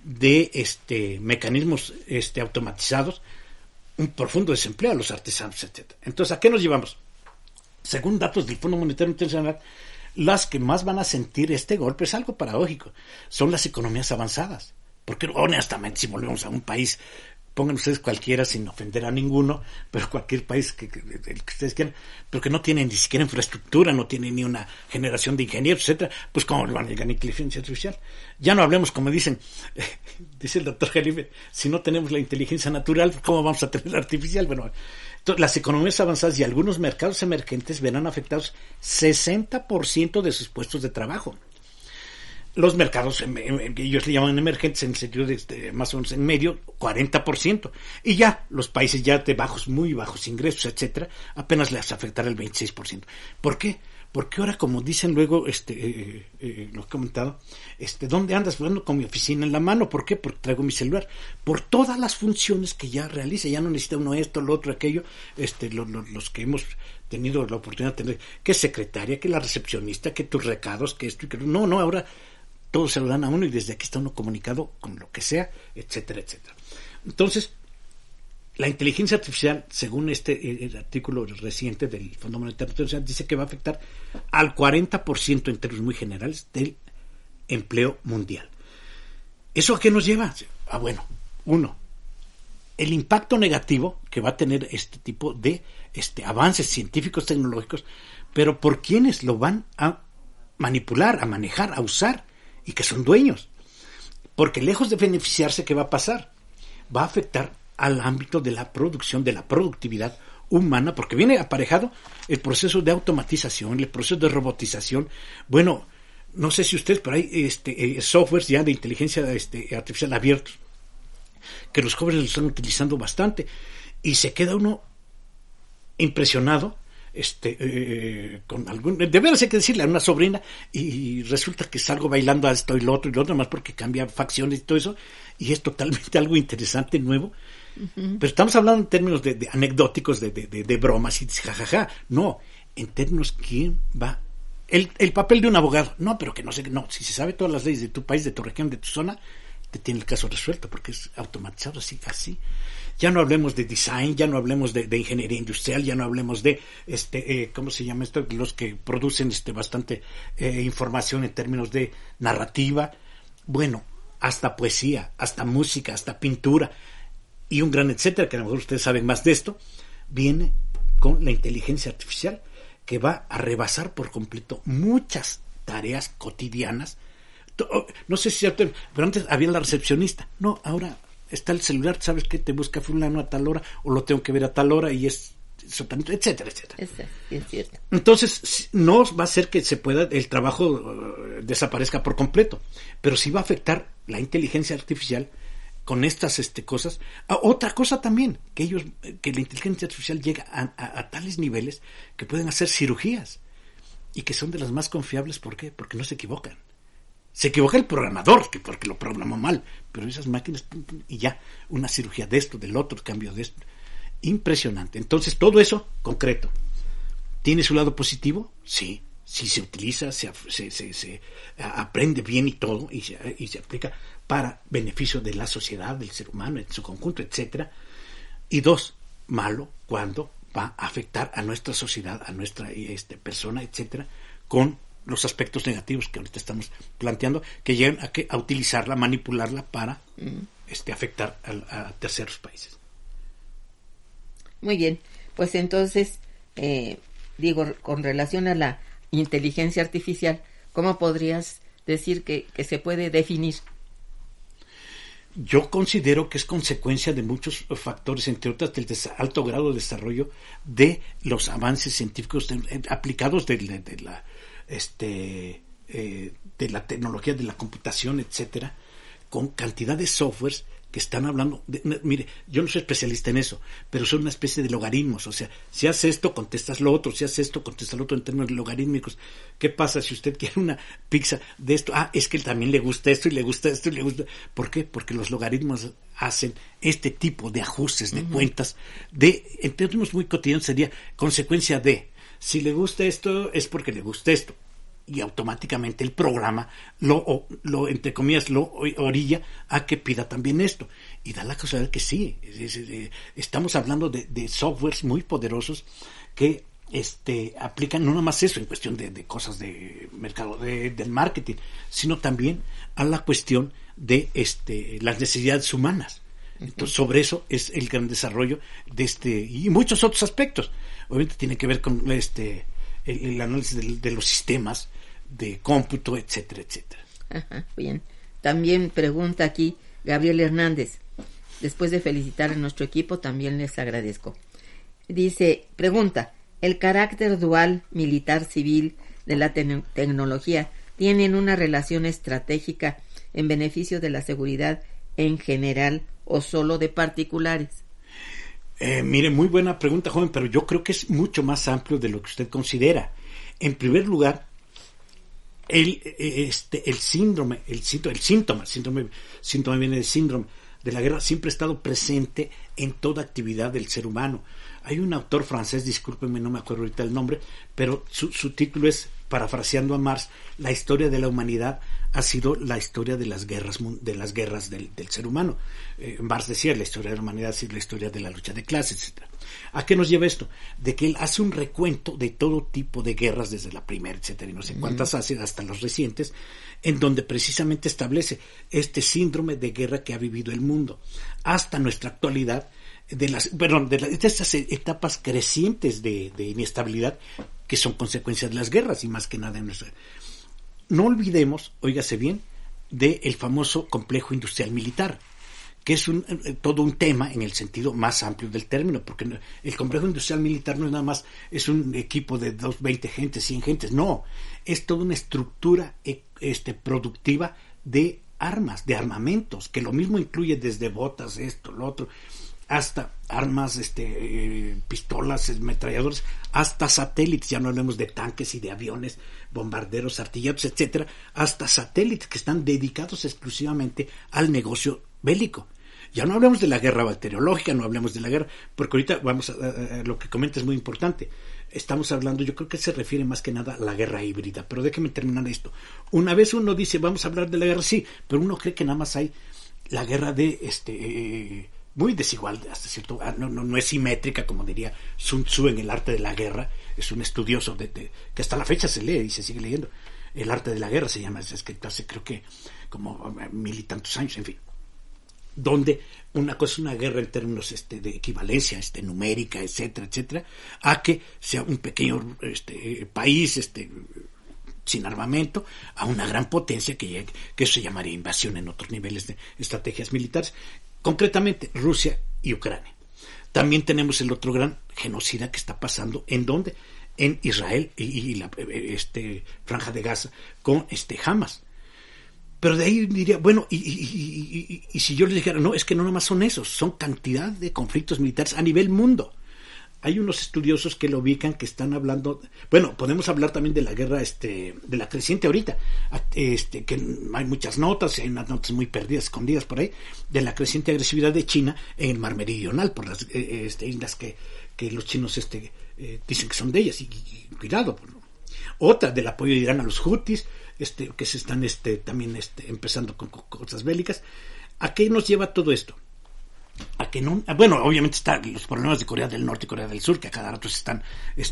de mecanismos automatizados, un profundo desempleo a los artesanos, etcétera. Entonces, ¿a qué nos llevamos? Según datos del Fondo Monetario Internacional, las que más van a sentir este golpe, es algo paradójico, son las economías avanzadas. Porque honestamente, si volvemos a un país, pongan ustedes cualquiera sin ofender a ninguno, pero cualquier país que ustedes quieran, pero que no tiene ni siquiera infraestructura, no tiene ni una generación de ingenieros, etcétera, pues cómo le van a llegar a inteligencia artificial. Ya no hablemos, como dice el doctor Jalife, si no tenemos la inteligencia natural, ¿cómo vamos a tener la artificial? Bueno, entonces, las economías avanzadas y algunos mercados emergentes verán afectados 60% de sus puestos de trabajo. Los mercados, ellos le llaman emergentes en el sentido de más o menos en medio, 40%. Y ya los países ya de muy bajos ingresos, etcétera, apenas les afectará el 26%. ¿Por qué? Porque ahora, como dicen luego, lo he comentado, ¿dónde andas? Bueno, con mi oficina en la mano. ¿Por qué? Porque traigo mi celular. Por todas las funciones que ya realiza. Ya no necesita uno esto, lo otro, aquello. Los que hemos tenido la oportunidad de tener, que secretaria, que la recepcionista, que tus recados, que esto y que no, ahora todos se lo dan a uno y desde aquí está uno comunicado con lo que sea, etcétera, etcétera. Entonces, la inteligencia artificial, según el artículo reciente del Fondo Monetario Internacional, dice que va a afectar al 40% en términos muy generales del empleo mundial. ¿Eso a qué nos lleva? Bueno, uno, el impacto negativo que va a tener este tipo de avances científicos, tecnológicos, pero por quienes lo van a manipular, a manejar, a usar, y que son dueños. Porque lejos de beneficiarse, ¿qué va a pasar? Va a afectar al ámbito de la producción, de la productividad humana, porque viene aparejado el proceso de automatización, el proceso de robotización. Bueno, no sé si ustedes, pero hay softwares ya de inteligencia artificial abiertos, que los jóvenes lo están utilizando bastante, y se queda uno impresionado con algún, de veras hay que decirle a una sobrina, y resulta que salgo bailando a esto y lo otro, más porque cambia facciones y todo eso, y es totalmente algo interesante, nuevo. Uh-huh. Pero estamos hablando en términos de anecdóticos, de bromas y jajaja. No, en términos, ¿quién va? El papel de un abogado. No, pero que no sé, no, si se sabe todas las leyes de tu país, de tu región, de tu zona, te tiene el caso resuelto, porque es automatizado así. Ya no hablemos de design, ya no hablemos de ingeniería industrial, ya no hablemos de ¿cómo se llama esto? Los que producen bastante información en términos de narrativa. Bueno, hasta poesía, hasta música, hasta pintura y un gran etcétera, que a lo mejor ustedes saben más de esto, viene con la inteligencia artificial, que va a rebasar por completo muchas tareas cotidianas. No sé si, pero antes había la recepcionista. No, ahora está el celular, ¿sabes qué? Te busca fulano a tal hora, o lo tengo que ver a tal hora, y etcétera, etcétera. Es cierto. Entonces, no va a ser que el trabajo desaparezca por completo, pero sí va a afectar la inteligencia artificial con estas cosas. Otra cosa también, que la inteligencia artificial llega a tales niveles que pueden hacer cirugías, y que son de las más confiables. ¿Por qué? Porque no se equivocan. Se equivoca el programador, porque lo programó mal, pero esas máquinas, y ya, una cirugía de esto, del otro, cambio de esto. Impresionante. Entonces, todo eso, concreto. ¿Tiene su lado positivo? Sí. Si se utiliza, se aprende bien y todo, y se aplica para beneficio de la sociedad, del ser humano, en su conjunto, etcétera. Y dos, malo cuando va a afectar a nuestra sociedad, a nuestra persona, etcétera, con los aspectos negativos que ahorita estamos planteando, que llegan a utilizarla, manipularla para afectar a terceros países. Muy bien, pues entonces, con relación a la inteligencia artificial, ¿cómo podrías decir que se puede definir? Yo considero que es consecuencia de muchos factores, entre otras del alto grado de desarrollo de los avances científicos aplicados de la tecnología de la computación, etcétera, con cantidad de softwares que están hablando mire, yo no soy especialista en eso, pero son una especie de logaritmos. O sea, si haces esto, contestas lo otro, si haces esto, contestas lo otro, en términos logarítmicos. ¿Qué pasa si usted quiere una pizza de esto? Es que también le gusta esto y le gusta esto y le gusta. ¿Por qué? Porque los logaritmos hacen este tipo de ajustes de cuentas, en términos muy cotidianos sería consecuencia de, si le gusta esto es porque le gusta esto, y automáticamente el programa lo entre comillas lo orilla a que pida también esto, y da la casualidad que sí, estamos hablando de softwares muy poderosos que aplican no nada más eso en cuestión de cosas de mercado, del marketing, sino también a la cuestión de las necesidades humanas. Entonces, sobre eso es el gran desarrollo de y muchos otros aspectos. Obviamente tiene que ver con el análisis de los sistemas de cómputo, etcétera, etcétera. Ajá, bien. También pregunta aquí Gabriel Hernández. Después de felicitar a nuestro equipo, también les agradezco. Pregunta, ¿el carácter dual militar-civil de la tecnología tienen una relación estratégica en beneficio de la seguridad en general o solo de particulares? Mire, muy buena pregunta, joven, pero yo creo que es mucho más amplio de lo que usted considera. En primer lugar, el síntoma viene del síndrome de la guerra, siempre ha estado presente en toda actividad del ser humano. Hay un autor francés, discúlpenme, no me acuerdo ahorita el nombre, pero su título es, parafraseando a Marx, la historia de la humanidad ha sido la historia de las guerras del ser humano. Marx decía, la historia de la humanidad ha sido la historia de la lucha de clases, etc. ¿A qué nos lleva esto? De que él hace un recuento de todo tipo de guerras, desde la primera, etcétera, y no sé cuántas hace, hasta los recientes, en donde precisamente establece este síndrome de guerra que ha vivido el mundo, hasta nuestra actualidad, de estas etapas crecientes de inestabilidad que son consecuencias de las guerras, y más que nada en nuestra. No olvidemos, óigase bien, del famoso complejo industrial militar, que es todo un tema en el sentido más amplio del término, porque el complejo industrial militar no es nada más, es un equipo de 20 gentes, 100 gentes, no, es toda una estructura productiva de armas, de armamentos, que lo mismo incluye desde botas, esto, lo otro, hasta armas, pistolas, ametralladoras, hasta satélites, ya no hablemos de tanques y de aviones, bombarderos, artilleros, etcétera, hasta satélites que están dedicados exclusivamente al negocio bélico. Ya no hablemos de la guerra bacteriológica, no hablemos de la guerra, porque ahorita vamos a lo que comenta es muy importante. Estamos hablando, yo creo que se refiere más que nada a la guerra híbrida, pero déjeme terminar esto. Una vez uno dice, vamos a hablar de la guerra, sí, pero uno cree que nada más hay la guerra de muy desigual, hasta cierto, no es simétrica, como diría Sun Tzu en El arte de la guerra. Es un estudioso que hasta la fecha se lee y se sigue leyendo. El arte de la guerra se llama, es escrito hace creo que como 1000 y tantos años, en fin, donde una cosa es una guerra en términos de equivalencia numérica, etcétera, etcétera, a que sea un pequeño país sin armamento a una gran potencia que eso se llamaría invasión en otros niveles de estrategias militares, concretamente Rusia y Ucrania. También tenemos el otro gran genocida que está pasando, ¿en dónde? En Israel y la franja de Gaza con Hamas. Pero de ahí diría, bueno, y si yo les dijera, no, es que no nada más son esos, son cantidad de conflictos militares a nivel mundo. Hay unos estudiosos que lo ubican, que están hablando, bueno, podemos hablar también de la guerra, de la creciente ahorita, que hay muchas notas, hay unas notas muy perdidas, escondidas por ahí, de la creciente agresividad de China en el mar meridional, por las islas que los chinos dicen que son de ellas, y cuidado. Otra, del apoyo de Irán a los Houthis, que se están también empezando con cosas bélicas. ¿A qué nos lleva todo esto? A que no, bueno, obviamente están los problemas de Corea del Norte y Corea del Sur, que a cada rato se están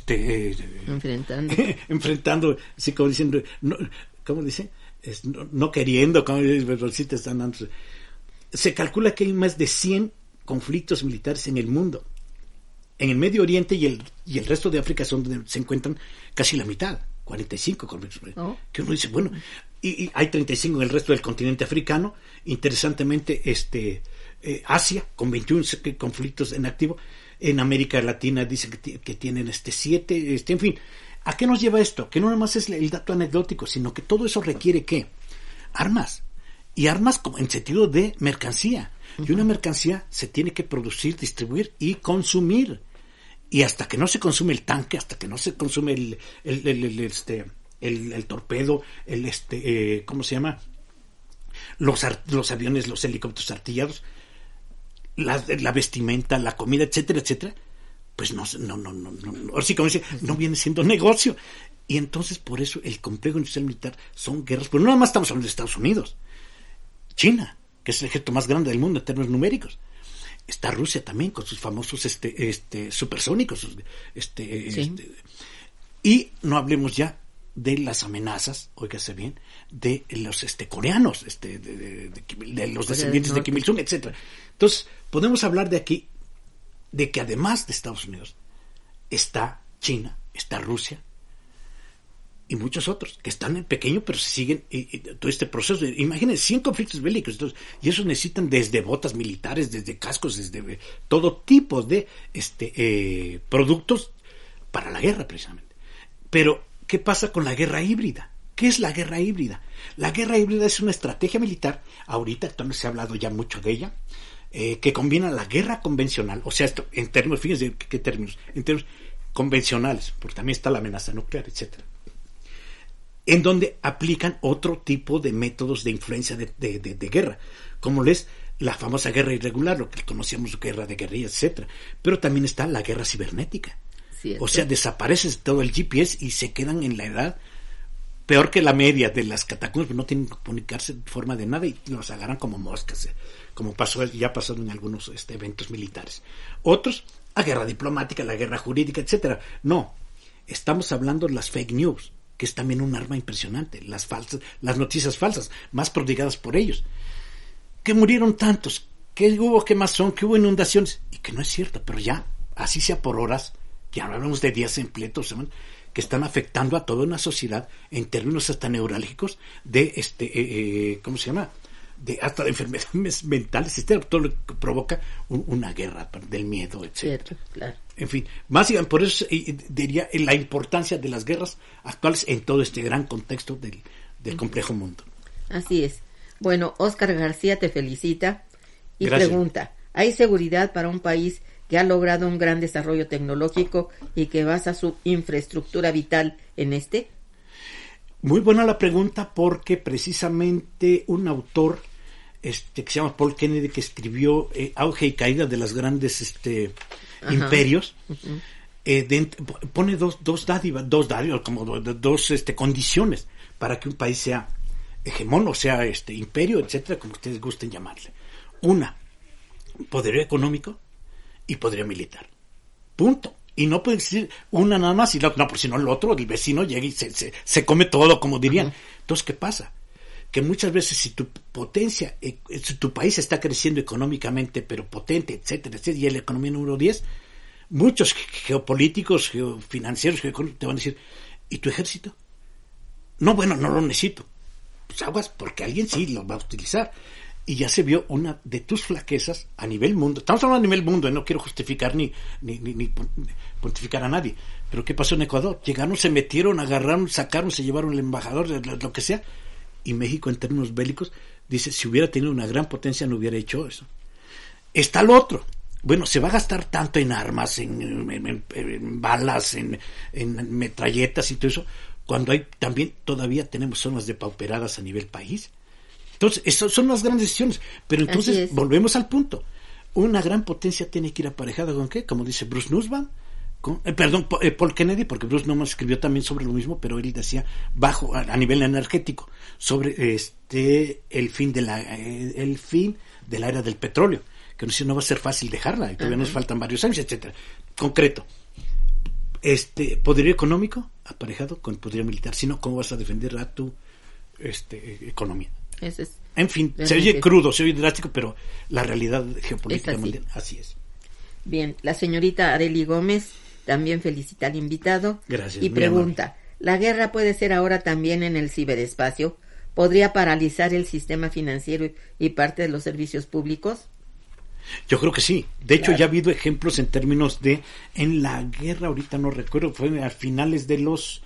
enfrentando, así como diciendo, no, ¿cómo dice? No queriendo, como sí te están dando. Se calcula que hay más de 100 conflictos militares en el mundo. En el Medio Oriente y el resto de África son donde se encuentran casi la mitad, 45 conflictos. Que uno dice, bueno, y hay 35 en el resto del continente africano. Interesantemente, Asia, con 21 conflictos en activo. En América Latina dice que tienen 7, en fin. ¿A qué nos lleva esto? Que no nada más es el dato anecdótico, sino que todo eso requiere, ¿qué? Armas. Y armas como en sentido de mercancía. Y una mercancía se tiene que producir, distribuir y consumir. Y hasta que no se consume el tanque, hasta que no se consume el torpedo, ¿cómo se llama? Los aviones, los helicópteros artillados, la vestimenta, la comida, etcétera, etcétera, pues no, ahora sí, como dice, no viene siendo negocio. Y entonces por eso el complejo industrial militar son guerras, pero no nada más estamos hablando de Estados Unidos, China, que es el ejército más grande del mundo en términos numéricos. Está Rusia también con sus famosos supersónicos, y no hablemos ya de las amenazas, óigase bien, de los coreanos, de los descendientes de Kim Il-sung, etcétera. Entonces, podemos hablar de aquí de que además de Estados Unidos está China, está Rusia y muchos otros que están en pequeño, pero siguen todo este proceso. Imagínense, 100 conflictos bélicos, entonces, y esos necesitan desde botas militares, desde cascos, desde todo tipo de productos para la guerra, precisamente. Pero ¿qué pasa con la guerra híbrida? ¿Qué es la guerra híbrida? La guerra híbrida es una estrategia militar, ahorita actualmente se ha hablado ya mucho de ella, que combina la guerra convencional, o sea, esto en términos, fíjense qué términos, en términos convencionales, porque también está la amenaza nuclear, etcétera, en donde aplican otro tipo de métodos de influencia de guerra, como es la famosa guerra irregular, lo que conocíamos guerra de guerrilla, etcétera, pero también está la guerra cibernética. Cierto. O sea, desaparece todo el GPS y se quedan en la edad peor que la media de las catacumbas, no tienen que comunicarse de forma de nada y los agarran como moscas, como ya pasó en algunos eventos militares. Otros, la guerra diplomática, la guerra jurídica, etcétera. No, estamos hablando de las fake news, que es también un arma impresionante, las noticias falsas, más prodigadas por ellos. Que murieron tantos, que hubo quemazón, que hubo inundaciones, y que no es cierto, pero ya, así sea por horas, ya hablamos de días completos, que están afectando a toda una sociedad en términos hasta neurálgicos de ¿cómo se llama? Hasta de enfermedades mentales, todo lo que provoca una guerra del miedo, etcétera. Cierto, claro. En fin, más bien por eso diría la importancia de las guerras actuales en todo este gran contexto del complejo mundo. Así es. Bueno, Óscar García te felicita y Gracias. pregunta, ¿hay seguridad para un país que ha logrado un gran desarrollo tecnológico y que basa su infraestructura vital en este? Muy buena la pregunta, porque precisamente un autor que se llama Paul Kennedy, que escribió Auge y Caída de los grandes imperios, pone dos condiciones para que un país sea hegemón, o sea, imperio, etcétera, como ustedes gusten llamarle. Una, poderío económico y poderío militar. Punto. Y no puede decir una nada más y la otra, no, por si no el otro, el vecino llega y se come todo, como dirían. Uh-huh. Entonces, ¿qué pasa? Que muchas veces si tu potencia, si tu país está creciendo económicamente, pero potente, etcétera, etcétera, y es la economía número 10, muchos geopolíticos, geofinancieros, te van a decir, ¿y tu ejército? No, bueno, no lo necesito. Pues aguas, porque alguien sí lo va a utilizar. Y ya se vio una de tus flaquezas a nivel mundo. Estamos hablando a nivel mundo, no quiero justificar ni pontificar a nadie. Pero ¿qué pasó en Ecuador? Llegaron, se metieron, agarraron, sacaron, se llevaron el embajador, lo que sea. Y México, en términos bélicos, dice, si hubiera tenido una gran potencia no hubiera hecho eso. Está lo otro. Bueno, se va a gastar tanto en armas, en balas, en metralletas y todo eso, cuando hay también todavía tenemos zonas depauperadas a nivel país. Entonces, esas son las grandes decisiones. Pero entonces, volvemos al punto. Una gran potencia tiene que ir aparejada con ¿qué? Como dice Bruce Nussbaum, Paul Kennedy, porque Bruce Nussbaum escribió también sobre lo mismo, pero él decía a nivel energético, sobre el fin de la era del petróleo, que no va a ser fácil dejarla, y todavía nos faltan varios años, etcétera. Concreto, poderío económico aparejado con poderío militar, si no, ¿cómo vas a defender a tu economía? En fin, se oye crudo, se oye drástico, pero la realidad geopolítica mundial, así es. Bien, la señorita Arely Gómez también felicita al invitado. Gracias, y pregunta, ¿la guerra puede ser ahora también en el ciberespacio? ¿Podría paralizar el sistema financiero y parte de los servicios públicos? Yo creo que sí. De hecho, ya ha habido ejemplos en términos en la guerra, ahorita no recuerdo, fue a finales de los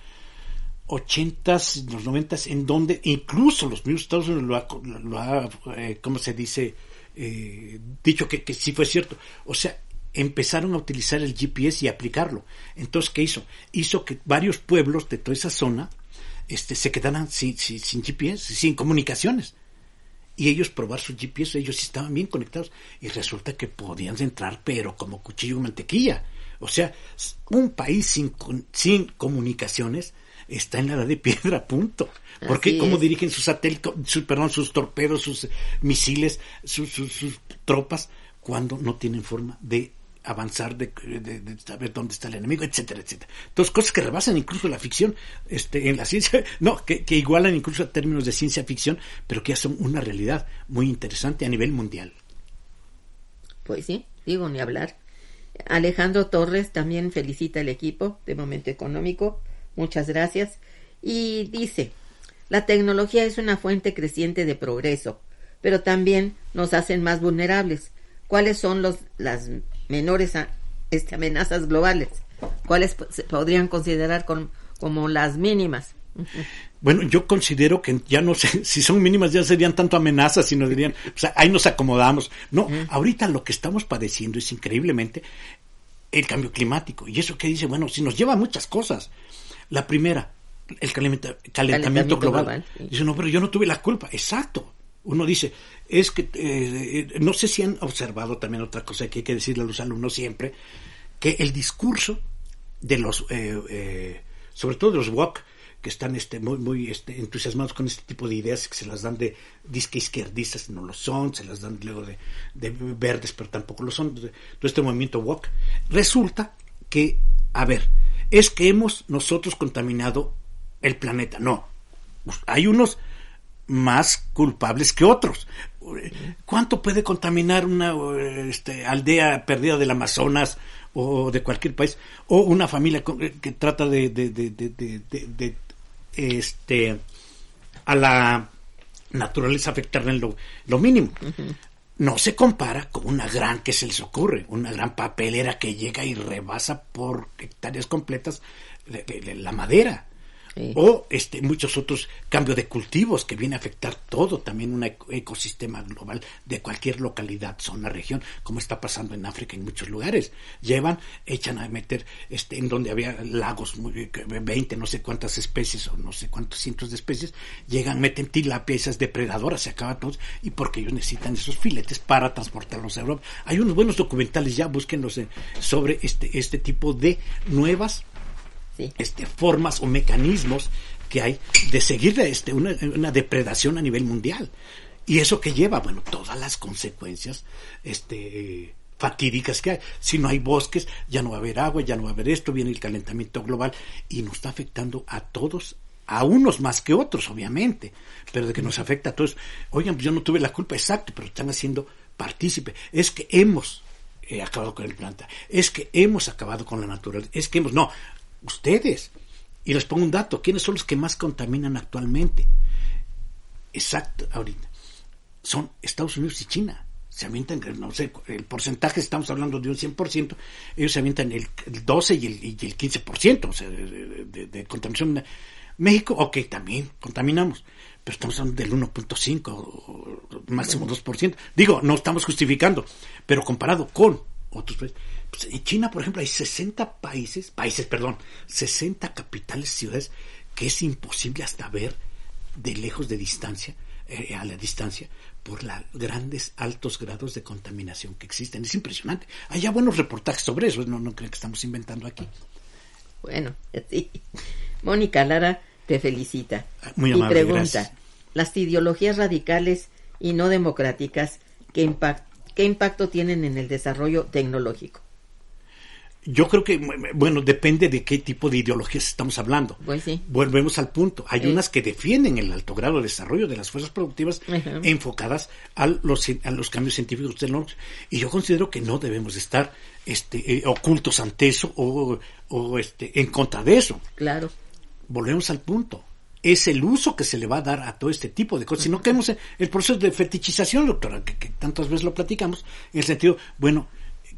80s, los 90s, en donde incluso los mismos Estados Unidos lo ha ¿cómo se dice? Dicho que sí fue cierto. O sea, empezaron a utilizar el GPS y aplicarlo. Entonces, ¿qué hizo? Hizo que varios pueblos de toda esa zona se quedaran sin GPS, sin comunicaciones. Y ellos probar su GPS, ellos estaban bien conectados. Y resulta que podían entrar, pero como cuchillo y mantequilla. O sea, un país sin comunicaciones está en la edad de piedra, punto. Porque cómo dirigen sus satélites, sus torpedos, sus misiles, sus tropas, cuando no tienen forma de avanzar, de saber dónde está el enemigo, etcétera, etcétera. Entonces, cosas que rebasan incluso la ficción, en la ciencia, no, que igualan incluso a términos de ciencia ficción, pero que ya son una realidad muy interesante a nivel mundial. Pues sí, digo, ni hablar. Alejandro Torres también felicita al equipo de Momento Económico. Muchas gracias. Y dice, la tecnología es una fuente creciente de progreso, pero también nos hacen más vulnerables. ¿Cuáles son las menores amenazas globales? ¿Cuáles se podrían considerar como las mínimas? Bueno, yo considero que ya no sé, si son mínimas ya serían tanto amenazas, sino dirían, o sea, ahí nos acomodamos. No, ahorita lo que estamos padeciendo es increíblemente el cambio climático. Y eso que dice, bueno, si nos lleva a muchas cosas. La primera, el calentamiento global. Sí. Dice, no, pero yo no tuve la culpa. Exacto. Uno dice, es que, no sé si han observado también otra cosa que hay que decirle a los alumnos siempre, que el discurso de los, sobre todo de los woke, que están muy entusiasmados con este tipo de ideas, que se las dan de disque izquierdistas, no lo son, se las dan luego de verdes, pero tampoco lo son, de todo este movimiento woke. Resulta que, a ver, es que hemos nosotros contaminado el planeta. No, hay unos más culpables que otros. ¿Cuánto puede contaminar una aldea perdida del Amazonas o de cualquier país, o una familia que trata a la naturaleza afectarla en lo mínimo? No se compara con una gran, que se les ocurre, una gran papelera que llega y rebasa por hectáreas completas la madera. Sí. O muchos otros cambios de cultivos que viene a afectar todo, también un ecosistema global de cualquier localidad, zona, región, como está pasando en África en muchos lugares. Echan a meter en donde había lagos, 20, no sé cuántas especies o no sé cuántos cientos de especies, meten tilapia, esas depredadoras, se acaba todo, y porque ellos necesitan esos filetes para transportarlos a Europa. Hay unos buenos documentales, ya búsquenlos sobre este tipo de nuevas formas o mecanismos que hay de seguir una depredación a nivel mundial. Y eso que lleva, bueno, todas las consecuencias fatídicas que hay. Si no hay bosques, ya no va a haber agua, ya no va a haber esto, viene el calentamiento global y nos está afectando a todos, a unos más que otros, obviamente, pero de que nos afecta a todos. Oigan, pues yo no tuve la culpa, exacto, pero están haciendo partícipe. Es que hemos acabado con el planeta, es que hemos acabado con la naturaleza, es que no, ustedes. Y les pongo un dato, ¿quiénes son los que más contaminan actualmente? Exacto, ahorita son Estados Unidos y China. Se avientan, no sé, el porcentaje, estamos hablando de un 100%, ellos se avientan el 12 y el 15%, o sea, de contaminación. México, ok, también contaminamos, pero estamos hablando del 1.5 o máximo 2%. Digo, no estamos justificando, pero comparado con otros países, pues en China, por ejemplo, hay 60 60 capitales, ciudades, que es imposible hasta ver de lejos, de distancia, a la distancia, por los altos grados de contaminación que existen. Es impresionante. Hay ya buenos reportajes sobre eso, no creo que estamos inventando aquí. Bueno, sí. Mónica Lara te felicita. Muy amable, y pregunta, gracias. ¿Las ideologías radicales y no democráticas qué impacto tienen en el desarrollo tecnológico? Yo creo que, bueno, depende de qué tipo de ideologías estamos hablando. Pues sí. Volvemos al punto. Hay unas que defienden el alto grado de desarrollo de las fuerzas productivas enfocadas a los cambios científicos tecnológicos. Y yo considero que no debemos estar ocultos ante eso o en contra de eso. Claro. Volvemos al punto. Es el uso que se le va a dar a todo este tipo de cosas. Si no caemos en el proceso de fetichización, doctora, que tantas veces lo platicamos, en el sentido, bueno,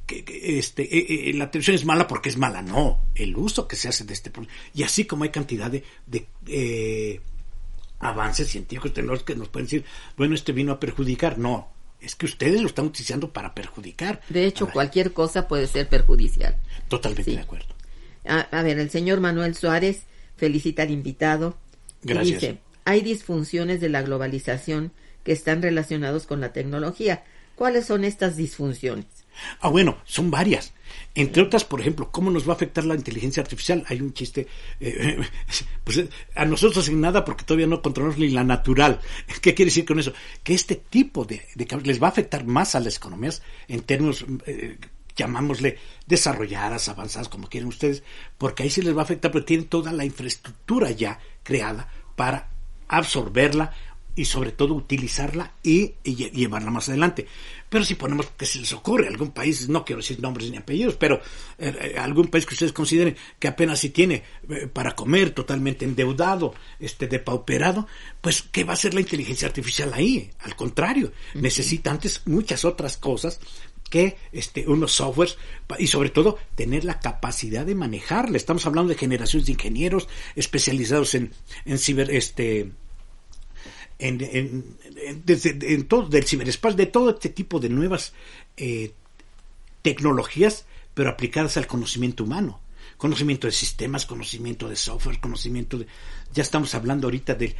la televisión es mala porque es mala. No, el uso que se hace de este problema. Y así como hay cantidad de avances científicos, tecnológicos que nos pueden decir, bueno, vino a perjudicar. No, es que ustedes lo están utilizando para perjudicar. De hecho, cualquier cosa puede ser perjudicial. Totalmente de acuerdo. A ver, el señor Manuel Suárez felicita al invitado. Gracias. Y dice, hay disfunciones de la globalización que están relacionados con la tecnología. ¿Cuáles son estas disfunciones? Bueno, son varias. Entre otras, por ejemplo, ¿cómo nos va a afectar la inteligencia artificial? Hay un chiste, pues a nosotros sin nada porque todavía no controlamos ni la natural. ¿Qué quiere decir con eso? Que este tipo de les va a afectar más a las economías en términos, llamámosle, desarrolladas, avanzadas, como quieren ustedes, porque ahí sí les va a afectar, porque tienen toda la infraestructura ya creada para absorberla y sobre todo utilizarla y llevarla más adelante. Pero si ponemos que se les ocurre algún país, no quiero decir nombres ni apellidos, pero algún país que ustedes consideren que apenas si tiene para comer, totalmente endeudado, depauperado, pues ¿qué va a hacer la inteligencia artificial ahí? Al contrario, necesita antes muchas otras cosas que unos softwares, y sobre todo tener la capacidad de manejarla. Estamos hablando de generaciones de ingenieros especializados en ciber, en todo, del ciberespacio, de todo este tipo de nuevas tecnologías, pero aplicadas al conocimiento humano. Conocimiento de sistemas, conocimiento de software, conocimiento de... Ya estamos hablando ahorita de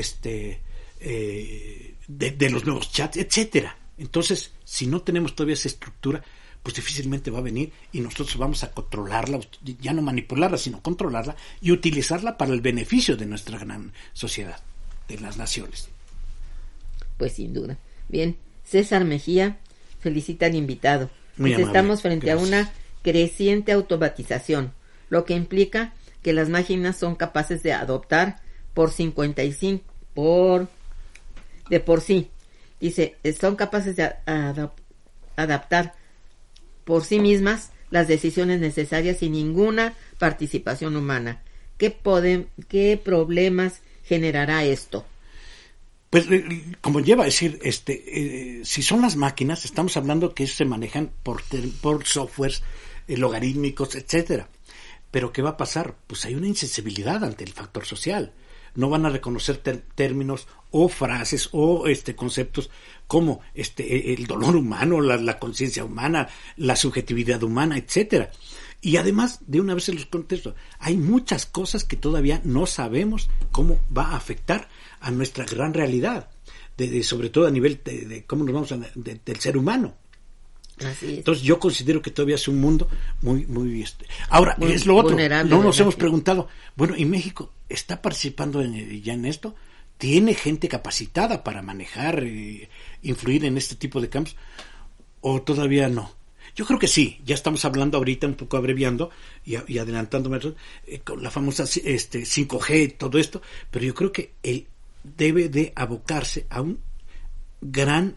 los nuevos chats, etcétera. Entonces, si no tenemos todavía esa estructura, pues difícilmente va a venir y nosotros vamos a controlarla, ya no manipularla, sino controlarla y utilizarla para el beneficio de nuestra gran sociedad, de las naciones. Pues sin duda. Bien, César Mejía felicita al invitado. Muy amable. Estamos frente Gracias. a una creciente automatización, lo que implica que las máquinas son capaces de adoptar de por sí. Dice, son capaces de adaptar por sí mismas las decisiones necesarias sin ninguna participación humana. ¿Qué problemas generará esto? Pues como lleva a decir, si son las máquinas, estamos hablando que se manejan por softwares logarítmicos, etcétera. Pero ¿qué va a pasar? Pues hay una insensibilidad ante el factor social. No van a reconocer términos o frases o conceptos como el dolor humano, la conciencia humana, la subjetividad humana, etcétera. Y además, de una vez se los contesto, hay muchas cosas que todavía no sabemos cómo va a afectar a nuestra gran realidad, sobre todo a nivel de cómo nos vamos del ser humano. Así es. Entonces yo considero que todavía es un mundo muy ahora muy es lo otro, no nos hemos preguntado, bueno, ¿y México está participando ya en esto? ¿Tiene gente capacitada para manejar, influir en este tipo de campos? ¿O todavía no? Yo creo que sí, ya estamos hablando ahorita, un poco abreviando y adelantándome con la famosa 5G y todo esto, pero yo creo que él debe de abocarse a un gran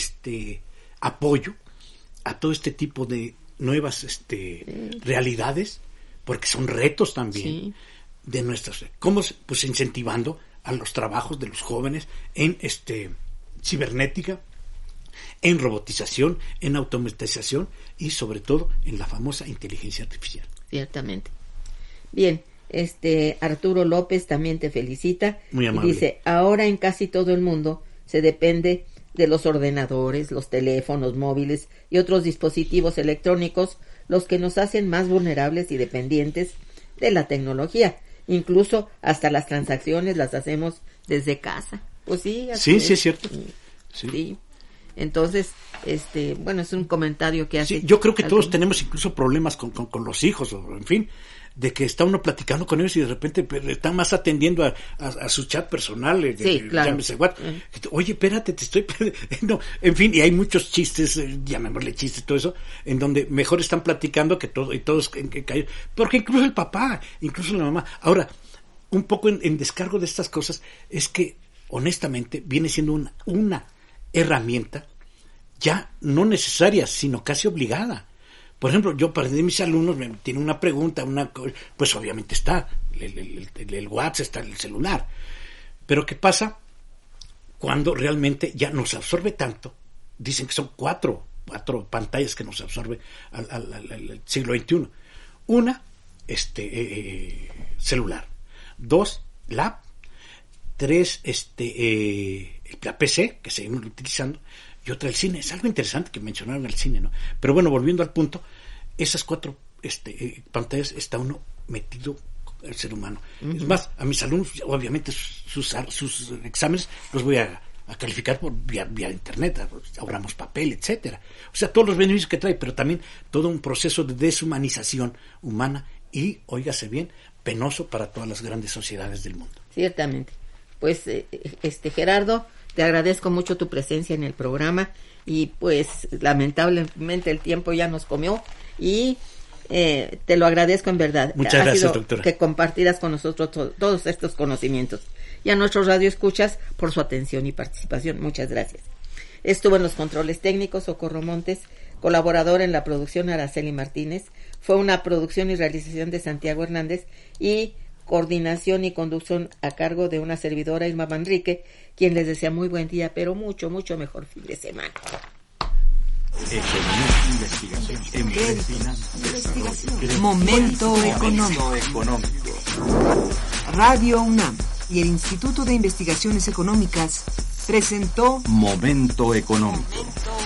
apoyo a todo este tipo de nuevas realidades, porque son retos también de nuestras... ¿Cómo? Pues incentivando a los trabajos de los jóvenes en cibernética, en robotización, en automatización y sobre todo en la famosa inteligencia artificial. Ciertamente. Bien, Arturo López también te felicita. Muy amable. Y dice, ahora en casi todo el mundo se depende de los ordenadores, los teléfonos móviles y otros dispositivos electrónicos, los que nos hacen más vulnerables y dependientes de la tecnología. Incluso hasta las transacciones las hacemos desde casa. Pues sí, así es cierto. Sí. Entonces, bueno, es un comentario que hace. Sí, yo creo que todos tenemos incluso problemas con los hijos, o en fin, de que está uno platicando con ellos y de repente están más atendiendo a su chat personal, claro. Llámese WhatsApp. Oye, espérate, te estoy no, en fin, y hay muchos chistes, llamémosle chistes, todo eso, en donde mejor están platicando que todo, y todos porque incluso el papá, incluso la mamá. Ahora, un poco en descargo de estas cosas, es que honestamente viene siendo una herramienta ya no necesaria, sino casi obligada. Por ejemplo, yo para mis alumnos me tienen una pregunta, pues obviamente está el WhatsApp, está el celular. Pero ¿qué pasa cuando realmente ya nos absorbe tanto? Dicen que son cuatro pantallas que nos absorbe al siglo XXI. Una, celular. 2, lab. 3, la PC, que seguimos utilizando. Y otra, el cine. Es algo interesante que mencionaron el cine, ¿no? Pero bueno, volviendo al punto, esas 4 pantallas está uno metido el ser humano. Uh-huh. Es más, a mis alumnos, obviamente, sus exámenes los voy a calificar vía internet, ahorramos papel, etcétera. O sea, todos los beneficios que trae, pero también todo un proceso de deshumanización humana y, óigase bien, penoso para todas las grandes sociedades del mundo. Ciertamente. Pues, Gerardo, te agradezco mucho tu presencia en el programa y pues lamentablemente el tiempo ya nos comió y te lo agradezco en verdad. Muchas gracias, doctora. Que compartieras con nosotros todos estos conocimientos. Y a nuestros radioescuchas por su atención y participación. Muchas gracias. Estuvo en los controles técnicos Socorro Montes, colaborador en la producción Araceli Martínez. Fue una producción y realización de Santiago Hernández y coordinación y conducción a cargo de una servidora, Irma Manrique, quien les desea muy buen día, pero mucho, mucho mejor fin de semana. Economía, investigación, Investigación. Momento económico. Radio UNAM y el Instituto de Investigaciones Económicas presentó Momento económico.